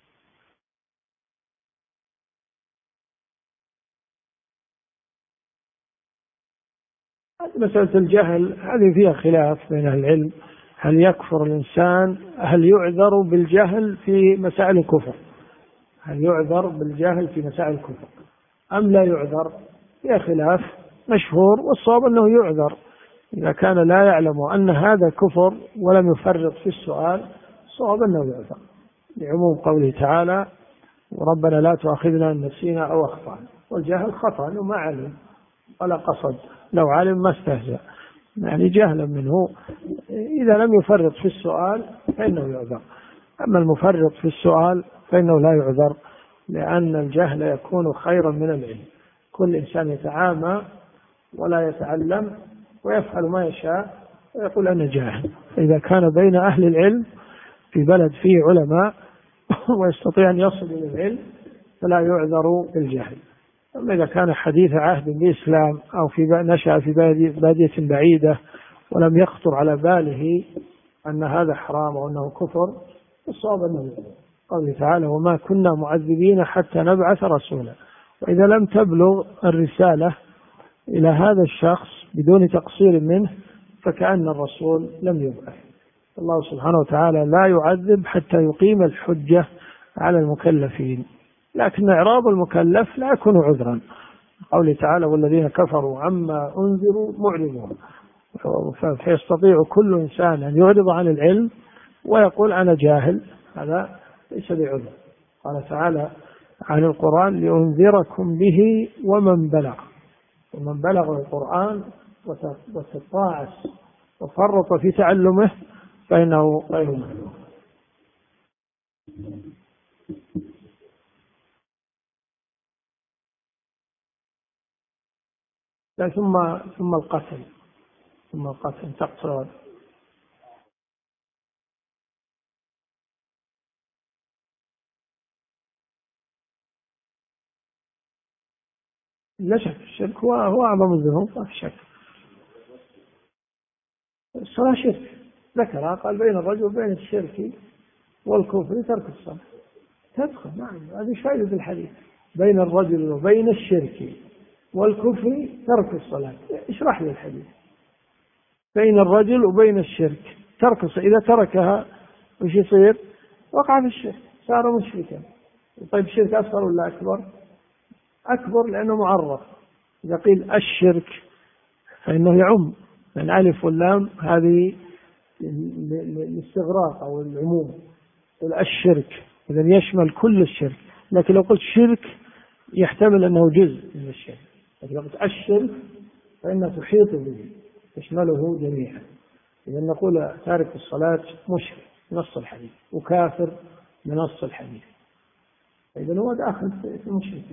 مسألة الجهل هذه فيها خلاف بين أهل العلم، هل يكفر الإنسان، هل يعذر بالجهل في مسائل الكفر، هل يعذر بالجهل في مسائل الكفر أم لا يعذر؟ فيها خلاف مشهور، والصواب أنه يعذر إذا كان لا يعلم أن هذا كفر ولم يفرط في السؤال، الصواب أنه يعذر لعموم قوله تعالى وربنا لا تؤاخذنا إن نسينا أو أخطأنا. والجهل خطأ وما علم ولا قصد، لو علم ما استهزأ، يعني جهلا منه. إذا لم يفرط في السؤال فإنه يعذر، أما المفرط في السؤال فإنه لا يعذر، لأن الجهل يكون خيرا من العلم. كل إنسان يتعامى ولا يتعلم ويفعل ما يشاء ويقول أنا جاهل. إذا كان بين أهل العلم في بلد فيه علماء ويستطيع أن يصل إلى العلم فلا يعذر بالجهل. أما إذا كان حديث عهد بالإسلام أو نشأ في بادية بعيدة ولم يخطر على باله أن هذا حرام وأنه كفر، الصواب أنه يعذر. قال تعالى وما كنا معذبين حتى نبعث رسولا. وإذا لم تبلغ الرسالة إلى هذا الشخص بدون تقصير منه فكأن الرسول لم يبعث. الله سبحانه وتعالى لا يعذب حتى يقيم الحجة على المكلفين، لكن إعراض المكلف لا يكون عذرا. قوله تعالى والذين كفروا عما أنذروا معرضون، فيستطيع كل إنسان أن يعرض عن العلم ويقول أنا جاهل، هذا ليس بعذر. قال تعالى عن القرآن لأنذركم به ومن بلغ، ومن بلغ القرآن وتطاعس وفرط في تعلمه فإنه غير معلوم. ثم القتل تقتل. لا شك الشرك هو أعظم الذنوب، ما في شك. الصلاة شرك، ذكر قال بين الرجل وبين الشرك والكفر ترك الصلاة. تدخل، نعم، هذه فائدة الحديث، بين الرجل وبين الشرك والكفر ترك الصلاة. اشرح لي الحديث. بين الرجل وبين الشرك ترك الصلاة، إذا تركها وش يصير؟ وقع في الشرك، صار مشركا. طيب الشرك أصغر ولا أكبر؟ أكبر، لأنه معرف. إذا قيل الشرك فإنه يعم، من ألف واللام هذه الاستغراق أو العموم. الشرك إذا يشمل كل الشرك، لكن لو قلت شرك يحتمل أنه جزء من الشرك، لكن لو قلت الشرك فإنها تحيط به تشمله جميعا. إذا نقول تارك الصلاة مشرك نص الحديث، وكافر بنص الحديث، إذا هو داخل في المشركين.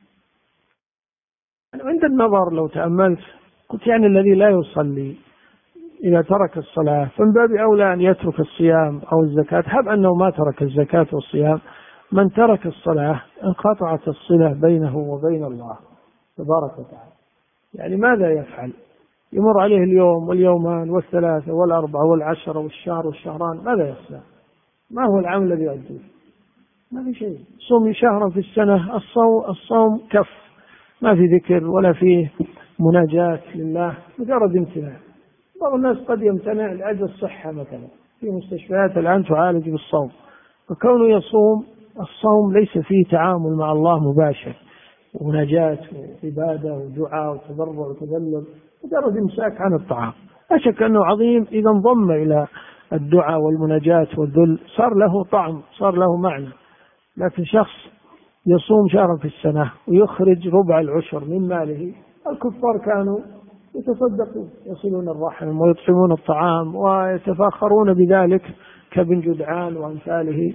عند النظر لو تأملت قلت يعني الذي لا يصلي إذا ترك الصلاة فمن باب أولى أن يترك الصيام أو الزكاة. هب أنه ما ترك الزكاة والصيام، من ترك الصلاة انقطعت الصلة بينه وبين الله تبارك وتعالى. يعني ماذا يفعل؟ يمر عليه اليوم واليومان والثلاثة والأربعة والعشرة والشهر والشهران، ماذا يصنع؟ ما هو العمل الذي يؤديه؟ ما في شيء. صوم شهرا في السنة، الصوم كف، ما في ذكر ولا في مناجاة لله، مجرد امتناع. بعض الناس قد يمتنع لأجل الصحة، مثلا في مستشفيات الآن تعالج بالصوم، فكونه يصوم، الصوم ليس فيه تعامل مع الله مباشر ومناجاة وعبادة ودعاء وتضرع وتذلل، مجرد إمساك عن الطعام. لا شك أنه عظيم إذا انضم إلى الدعاء والمناجاة والذل صار له طعم، صار له معنى. لكن شخص يصوم شهرا في السنة ويخرج ربع العشر من ماله، الكفار كانوا يتصدقون، يصلون الرحم ويطعمون الطعام ويتفاخرون بذلك كابن جدعان وأمثاله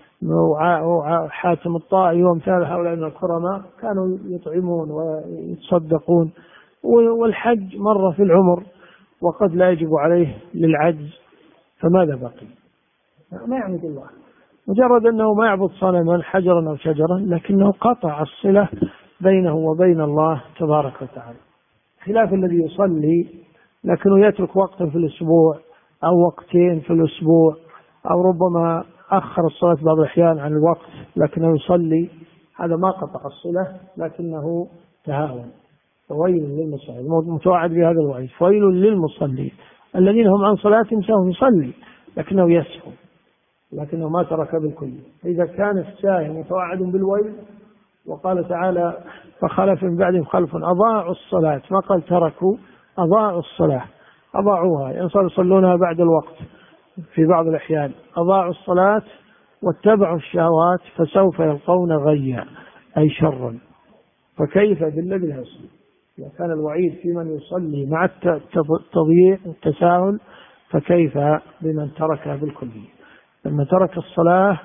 وحاتم الطائي وأمثال هؤلاء من الكرماء، كانوا يطعمون ويتصدقون. والحج مرة في العمر وقد لا يجب عليه للعجز، فماذا بقي؟ ما يعبد الله، مجرد أنه ما يعبد صنما حجرا أو شجرا، لكنه قطع الصلة بينه وبين الله تبارك وتعالى. خلاف الذي يصلي لكنه يترك وقتا في الأسبوع أو وقتين في الأسبوع، أو ربما أخر الصلاة بعض الأحيان عن الوقت لكنه يصلي، هذا ما قطع الصلة لكنه تهاون. فويل للمصلين، متوعد بهذا الوعيد، فويل للمصلين الذين هم عن صلاتهم سهوا، يصلي لكنه يسهو، لكنه ما ترك بالكل. إذا كان الساهي متوعد بالويل، وقال تعالى فخلف من بعدهم خلف أضاعوا الصلاة، ما قال تركوا، أضاعوا الصلاة، أضاعوها يعني صاروا يصلونها بعد الوقت في بعض الأحيان، أضاعوا الصلاة واتبعوا الشهوات فسوف يلقون غيا أي شرا. فكيف بالذي لا يصلي؟ إذا كان الوعيد في من يصلي مع التضييع والتساهل، فكيف بمن تركها بالكلية؟ لما ترك الصلاة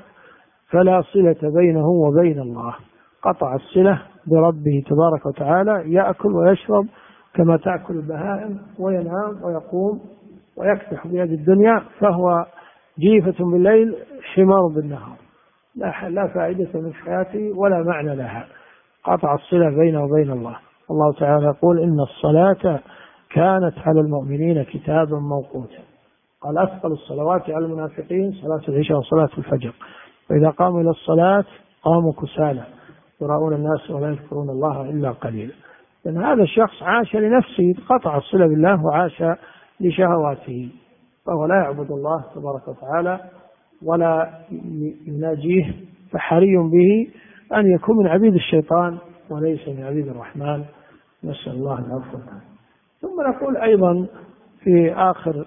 فلا صلة بينه وبين الله، قطع الصلة بربه تبارك وتعالى، يأكل ويشرب كما تأكل البهائم، وينام ويقوم ويكتح بهذه الدنيا، فهو جيفة بالليل حمار بالنهار، لا فائدة من حياته ولا معنى لها، قطع الصلة بينه وبين الله. الله تعالى يقول إن الصلاة كانت على المؤمنين كتابا موقوتا، قال أثقل الصلوات على المنافقين صلاة العشاء وصلاة الفجر، وإذا قاموا إلى الصلاة قاموا كسالى يراؤون الناس ولا يذكرون الله إلا قليلا. لأن هذا الشخص عاش لنفسه، قطع الصلة بالله وعاش لشهواته، فهو لا يعبد الله تبارك وتعالى ولا يناجيه، فحري به أن يكون من عبيد الشيطان وليس من عبيد الرحمن، نسأل الله العفو. ثم نقول أيضا في آخر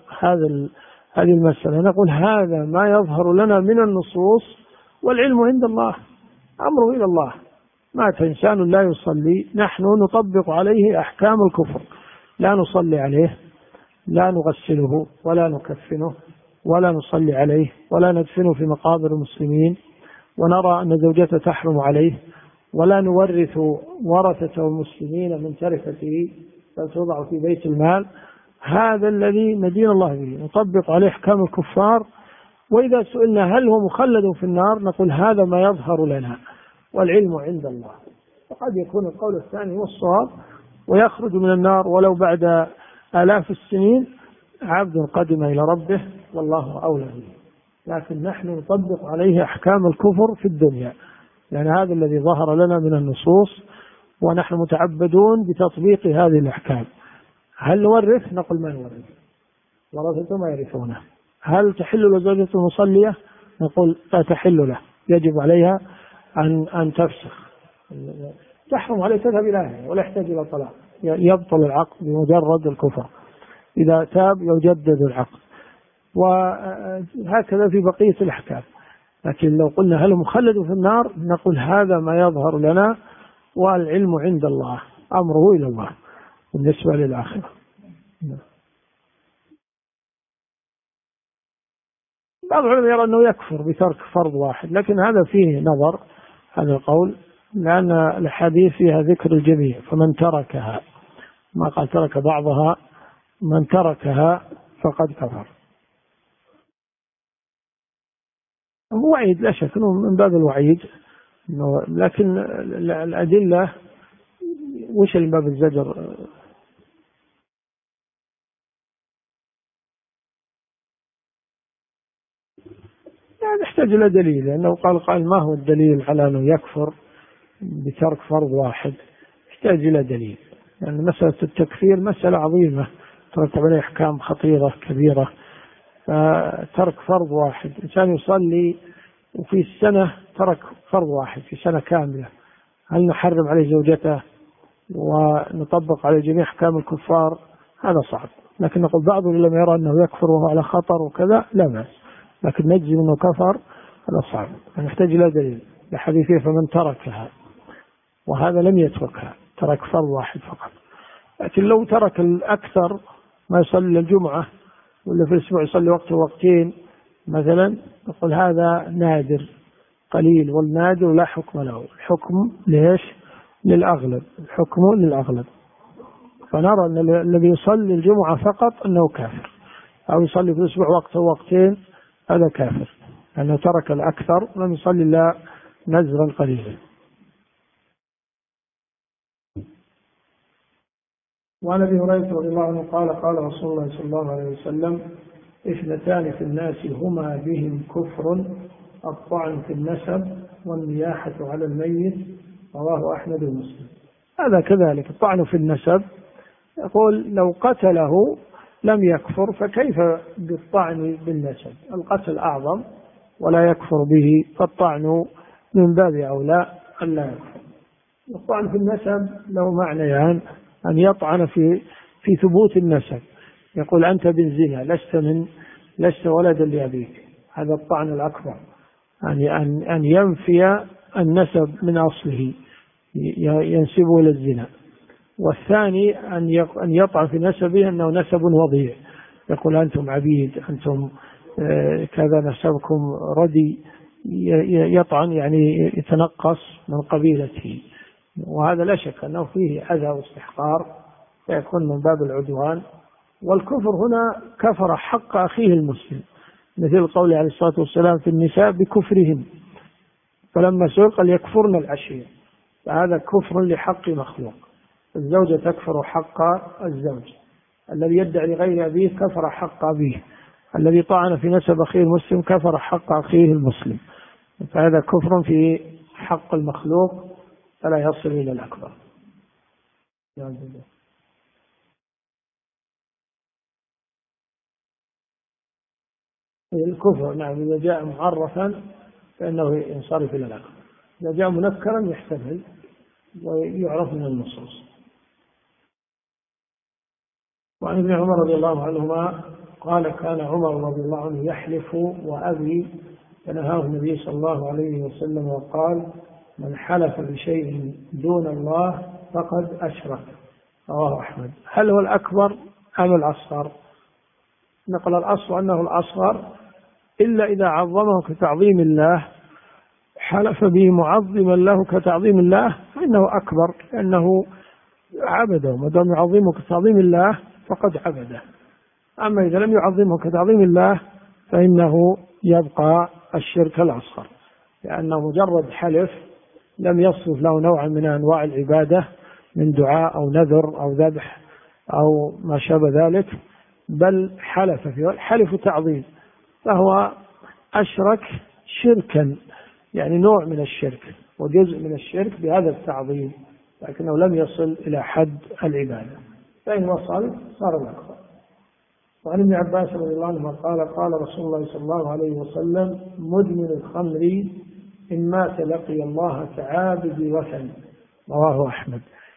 هذه المسألة، نقول هذا ما يظهر لنا من النصوص، والعلم عند الله، أمره إلى الله. مات إنسان لا يصلي، نحن نطبق عليه أحكام الكفر، لا نصلي عليه، لا نغسله ولا نكفنه ولا نصلي عليه ولا ندفنه في مقابر المسلمين، ونرى أن زوجته تحرم عليه، ولا نورث ورثته المسلمين من تركته بل توضع في بيت المال. هذا الذي ندين الله به، نطبق عليه أحكام الكفار. وإذا سئلنا هل هو مخلد في النار، نقول هذا ما يظهر لنا والعلم عند الله. وقد يكون القول الثاني هو الصواب ويخرج من النار ولو بعد آلاف السنين، عبد قدم إلى ربه والله أولى به. لكن نحن نطبق عليه أحكام الكفر في الدنيا، لأن هذا الذي ظهر لنا من النصوص، ونحن متعبدون بتطبيق هذه الأحكام. هل نورث؟ نقول ما نورث، ورثته ما يرثونه. هل تحل لزوجة المصلية؟ نقول لا تحل له، يجب عليها أن تفسخ، تحرم عليه تذهب إلى أهله ولا يحتاج إلى طلاق، يبطل العقد بمجرد الكفر، إذا تاب يجدد العقد، وهكذا في بقية الأحكام. لكن لو قلنا هل مخلد في النار، نقول هذا ما يظهر لنا والعلم عند الله، أمره إلى الله بالنسبة للآخرة. بعض العلماء يرى أنه يكفر بترك فرض واحد، لكن هذا فيه نظر هذا القول، لأن الحديث فيها ذكر الجميع، فمن تركها، ما قال ترك بعضها، من تركها فقد كفر. هو وعيد لا شك أنه من باب الوعيد، لكن الأدلة وش من باب الزجر؟ يعني يحتاج إلى دليل، لأنه قال ما هو الدليل على أنه يكفر بترك فرض واحد؟ يحتاج إلى دليل، لأن يعني مسألة التكفير مسألة عظيمة ترتب عليها أحكام خطيرة كبيرة. ترك فرض واحد، إنسان يصلي وفي السنة ترك فرض واحد في سنة كاملة، هل نحرم عليه زوجته ونطبق عليه جميع أحكام الكفار؟ هذا صعب. لكن نقول بعضهم لم يرى أنه يكفر وهو على خطر وكذا لا بأس، لكن نجزم أنه كفر هذا صعب، نحتاج إلى دليل لحديثه فمن تركها، وهذا لم يتركها، ترك فرض واحد فقط. لكن لو ترك الأكثر ما يصلي الجمعة ولا في الأسبوع يصلي وقت وقتين مثلا، نقول هذا نادر قليل، والنادر لا حكم له، الحكم ليش؟ للأغلب، الحكم للأغلب. فنرى أن الذي يصلي الجمعة فقط أنه كافر، أو يصلي في الأسبوع وقت وقتين هذا كافر، لأنه ترك الأكثر ولم يصلي إلا نزرا قليلا. وعن ابي هريره رضي الله عنه قال قال رسول الله صلى الله عليه وسلم: اثنتان في الناس هما بهم كفر، الطعن في النسب والنياحة على الميت، رواه أحمد ومسلم. هذا كذلك، الطعن في النسب يقول لو قتله لم يكفر، فكيف بالطعن بالنسب؟ القتل أعظم ولا يكفر به، فالطعن من باب أولى أن لا يكفر. الطعن في النسب له معنيان: أن يطعن في ثبوت النسب، يقول أنت بن زنا، لست ولدا لأبيك، هذا الطعن الأكبر، أن ينفي النسب من أصله ينسبه إلى الزنا. والثاني أن يطعن في نسبه أنه نسب وضيع، يقول أنتم عبيد، أنتم كذا، نسبكم ردي، يطعن يعني يتنقص من قبيلته، وهذا لا شك أنه فيه أذى واستحقار، فيكون من باب العدوان. والكفر هنا كفر حق أخيه المسلم، مثل قوله عليه الصلاة والسلام في النساء بكفرهم، فلما سئل قال يكفرن العشير، فهذا كفر لحق مخلوق. الزوجة تكفر حق الزوج، الذي يدعي لغير أبيه كفر حق أبيه، الذي طعن في نسب أخيه المسلم كفر حق أخيه المسلم، فهذا كفر في حق المخلوق فلا يصل إلى الأكبر. الكفر نعم إذا جاء معرفا فإنه ينصرف إلى الأكبر، إذا جاء منكرا يحتمل ويعرف من النصوص. وعن ابن عمر رضي الله عنهما قال كان عمر رضي الله عنه يحلف وأبي، فنهاه النبي صلى الله عليه وسلم وقال: من حلف بشيء دون الله فقد أشرك، رواه أحمد. هل هو الأكبر أم الأصغر؟ نقل الأصل أنه الأصغر، إلا إذا عظمه كتعظيم الله، حلف به معظما له كتعظيم الله فإنه أكبر، لأنه عبده، ما دام يعظمه كتعظيم الله فقد عبده. أما إذا لم يعظمه كتعظيم الله فإنه يبقى الشرك الأصغر، لأنه مجرد حلف لم يصرف له نوعا من أنواع العبادة من دعاء أو نذر أو ذبح أو ما شابه ذلك، بل حلف فيه حلف تعظيم، فهو أشرك شركا، يعني نوع من الشرك وجزء من الشرك بهذا التعظيم، لكنه لم يصل إلى حد العبادة، فإن وصل صار الأكبر. وعن ابن عباس رضي الله عنه قال قال رسول الله صلى الله عليه وسلم: مدمن الخمر إن مات لقي الله كعابد وثن، رواه أحمد.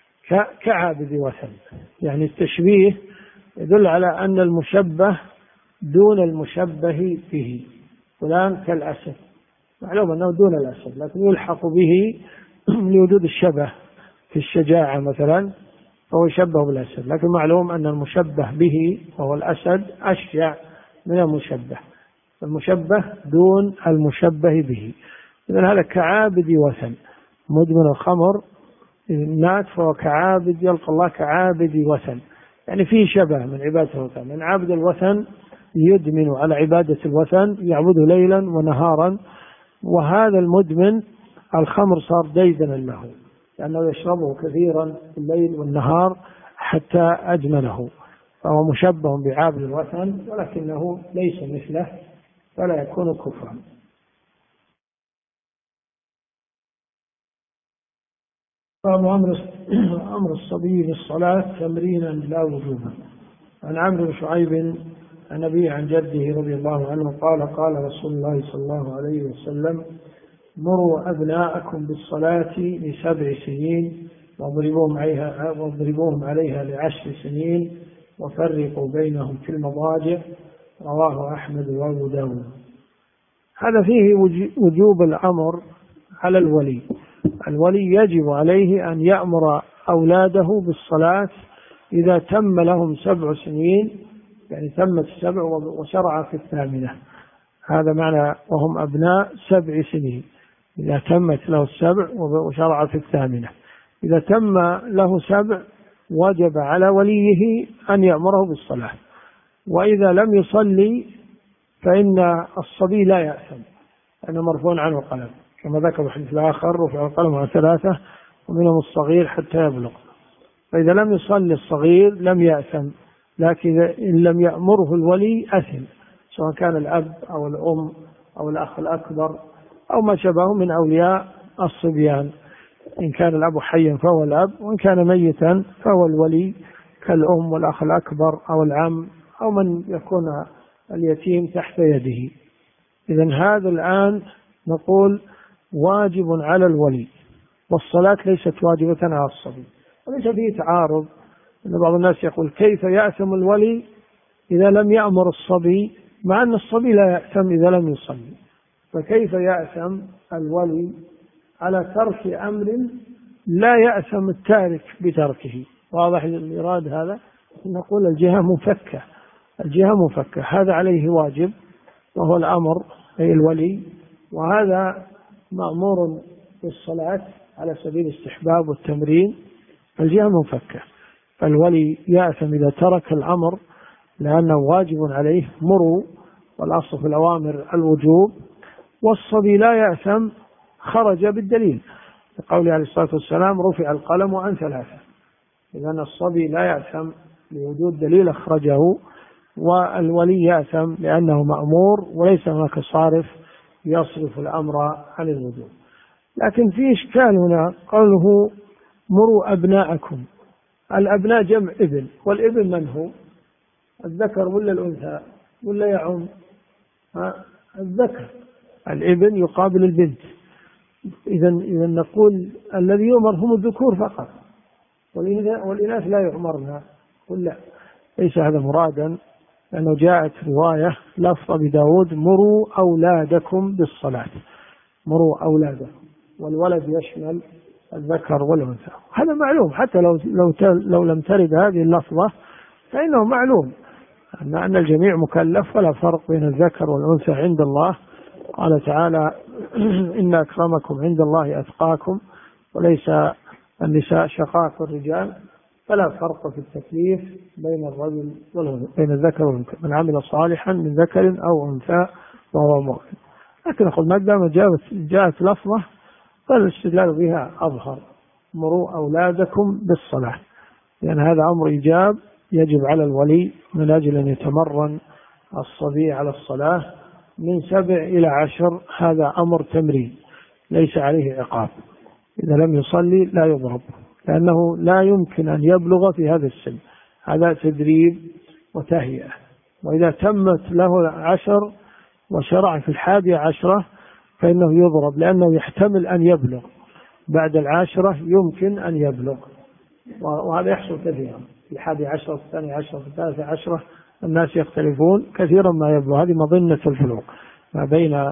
كعابد وثن، يعني التشبيه يدل على أن المشبه دون المشبه به، فلان كالأسد، معلوم أنه دون الأسد لكن يلحق به لوجود الشبه في الشجاعة مثلا، فهو يشبه بالأسد، لكن معلوم أن المشبه به وهو الأسد أشجع من المشبه، المشبه دون المشبه به. إذن هذا كعابد وثن، مدمن الخمر مات فهو كعابد، يلقى الله كعابد وثن، يعني فيه شبه من عبادة الوثن، من عابد الوثن يدمن على عبادة الوثن، يعبده ليلا ونهارا، وهذا المدمن الخمر صار ديدنا له، لأنه يشربه كثيرا في الليل والنهار حتى أدمنه، فهو مشبه بعابد الوثن ولكنه ليس مثله، فلا يكون كفرا. أمر الصبي بالصلاة تمرينا لا وجوبا. عن عمرو بن شعيب عن أبيه عن جده رضي الله عنه قال قال رسول الله صلى الله عليه وسلم: مروا أبناءكم بالصلاة ل7 سنين واضربوهم عليها ل10 سنين، وفرقوا بينهم في المضاجع. رواه أحمد وأبو داود. هذا فيه وجوب الأمر على الولي. الولي يجب عليه أن يأمر أولاده بالصلاة إذا تم لهم 7 سنين، يعني تمت 7 وشرع في 8. هذا معنى وهم أبناء 7 سنين، إذا تمت له 7 وشرع في 8. إذا تم له 7 وجب على وليه أن يأمره بالصلاة. وإذا لم يصلي فإن الصبي لا يأثم، أنه مرفوع عنه القلم، كما ذكر الحديث الآخر: رفع القلم عن 3 ومنهم الصغير حتى يبلغ. فإذا لم يصلي الصغير لم يأثم، لكن إن لم يأمره الولي أثم، سواء كان الأب أو الأم أو الأخ الأكبر أو ما شابه من أولياء الصبيان. إن كان الأب حيا فهو الأب، وإن كان ميتا فهو الولي كالأم والأخ الأكبر أو العم أو من يكون اليتيم تحت يده. إذن هذا الآن نقول واجب على الولي، والصلاة ليست واجبة على الصبي. وليس فيه تعارض، أن بعض الناس يقول: كيف يأثم الولي إذا لم يأمر الصبي، مع أن الصبي لا يأثم إذا لم يصلي. فكيف يأثم الولي على ترك أمر لا يأثم التارك بتركه؟ واضح الإراد هذا؟ نقول الجهة مفكة، الجهة مفكة. هذا عليه واجب وهو الأمر، أي الولي، وهذا مأمور بالصلاة على سبيل الاستحباب والتمرين. الجهة مفكة، فالولي يأثم إذا ترك الأمر لأنه واجب عليه، مروا، والأصل في الأوامر الوجوب. والصبي لا يأثم، خرج بالدليل، لقوله عليه الصلاة والسلام: رفع القلم عن 3. إذن الصبي لا يأثم لوجود دليل أخرجه، والولي يأثم لأنه مأمور وليس هناك صارف يصرف الأمر عن الوجوب. لكن في إشكال هنا، قوله: مروا أبناءكم. الأبناء جمع ابن، والابن من هو؟ الذكر ولا الأنثى ولا يعم؟ الذكر. الابن يقابل البنت. إذا نقول الذي يؤمر هم الذكور فقط، والإناث لا يؤمرنا. قل لا، ليس هذا مرادا، لأنه جاءت رواية لفظ بداود: مروا أولادكم بالصلاة. مروا أولادكم، والولد يشمل الذكر والأنثى. هذا معلوم، حتى لو لم ترد هذه اللفظة فإنه معلوم أن الجميع مكلف، ولا فرق بين الذكر والأنثى عند الله. قال تعالى: إن أكرمكم عند الله أتقاكم، وليس النساء شقائق الرجال، فلا فرق في التكليف بين الرجل بين الذكر والأنثى. من عمل صالحا من ذكر أو أنثى وهو مؤمن. لكن أقول ما دام جاءت لفظة فالاستدلال بها أظهر: مروا أولادكم بالصلاة، لأن هذا أمر إيجاب يجب على الولي من أجل أن يتمرن الصبي على الصلاة من 7 إلى 10. هذا أمر تمرين ليس عليه عقاب. إذا لم يصلي لا يضرب، لأنه لا يمكن أن يبلغ في هذا السن. هذا تدريب وتهيئة. وإذا تمت له 10 وشرع في 11 فإنه يضرب، لأنه يحتمل أن يبلغ. بعد 10 يمكن أن يبلغ، وهذا يحصل كثيرا. في 11 في 12 في 13 الناس يختلفون كثيرا ما يبلغ. هذه مظنة البلوغ ما بين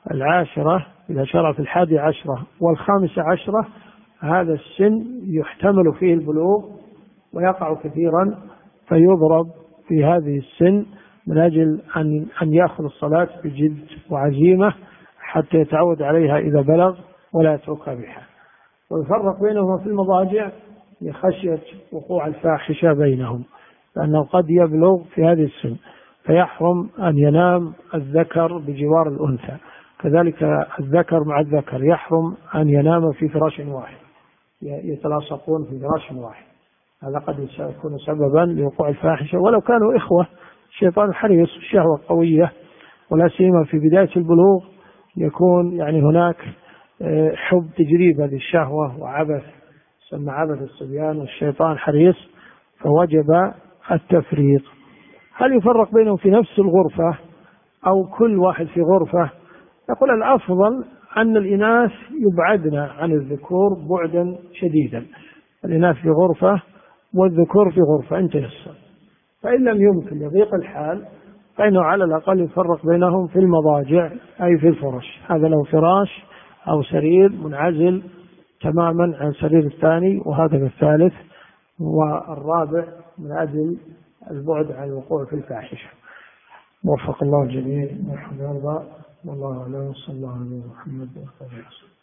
10 إذا شرع في 11 و15، هذا السن يحتمل فيه البلوغ ويقع كثيرا، فيضرب في هذه السن من أجل أن يأخذ الصلاة بجد وعزيمة حتى يتعود عليها إذا بلغ ولا يتركها بها. ويفرق بينهما في المضاجع لخشية وقوع الفاحشة بينهم، لأنه قد يبلغ في هذه السن فيحرم أن ينام الذكر بجوار الأنثى، كذلك الذكر مع الذكر يحرم أن ينام في فراش واحد، يتلاصقون في فراش واحد. هذا قد يكون سببا لوقوع الفاحشة، ولو كانوا إخوة. الشيطان حريص، الشهوة قوية، ولا سيما في بداية البلوغ يكون يعني هناك حب تجريب هذه الشهوة وعبث، سمى عبث الصبيان، والشيطان حريص، فوجب التفريق. هل يفرق بينهم في نفس الغرفة أو كل واحد في غرفة؟ يقول الأفضل أن الإناث يبعدن عن الذكور بعدا شديدا، الإناث في غرفة والذكور في غرفة، انتهى الصلاة. فإن لم يمكن يضيق الحال فإنه على الأقل يفرق بينهم في المضاجع أي في الفرش، هذا له فراش أو سرير منعزل تماما عن سرير الثاني وهذا بالثالث والرابع من أجل البعد عن الوقوع في الفاحشة. وفق الله الجميع ونحن نرضى والله أعلم. صلى الله عليه محمد وعلى آله وسلم.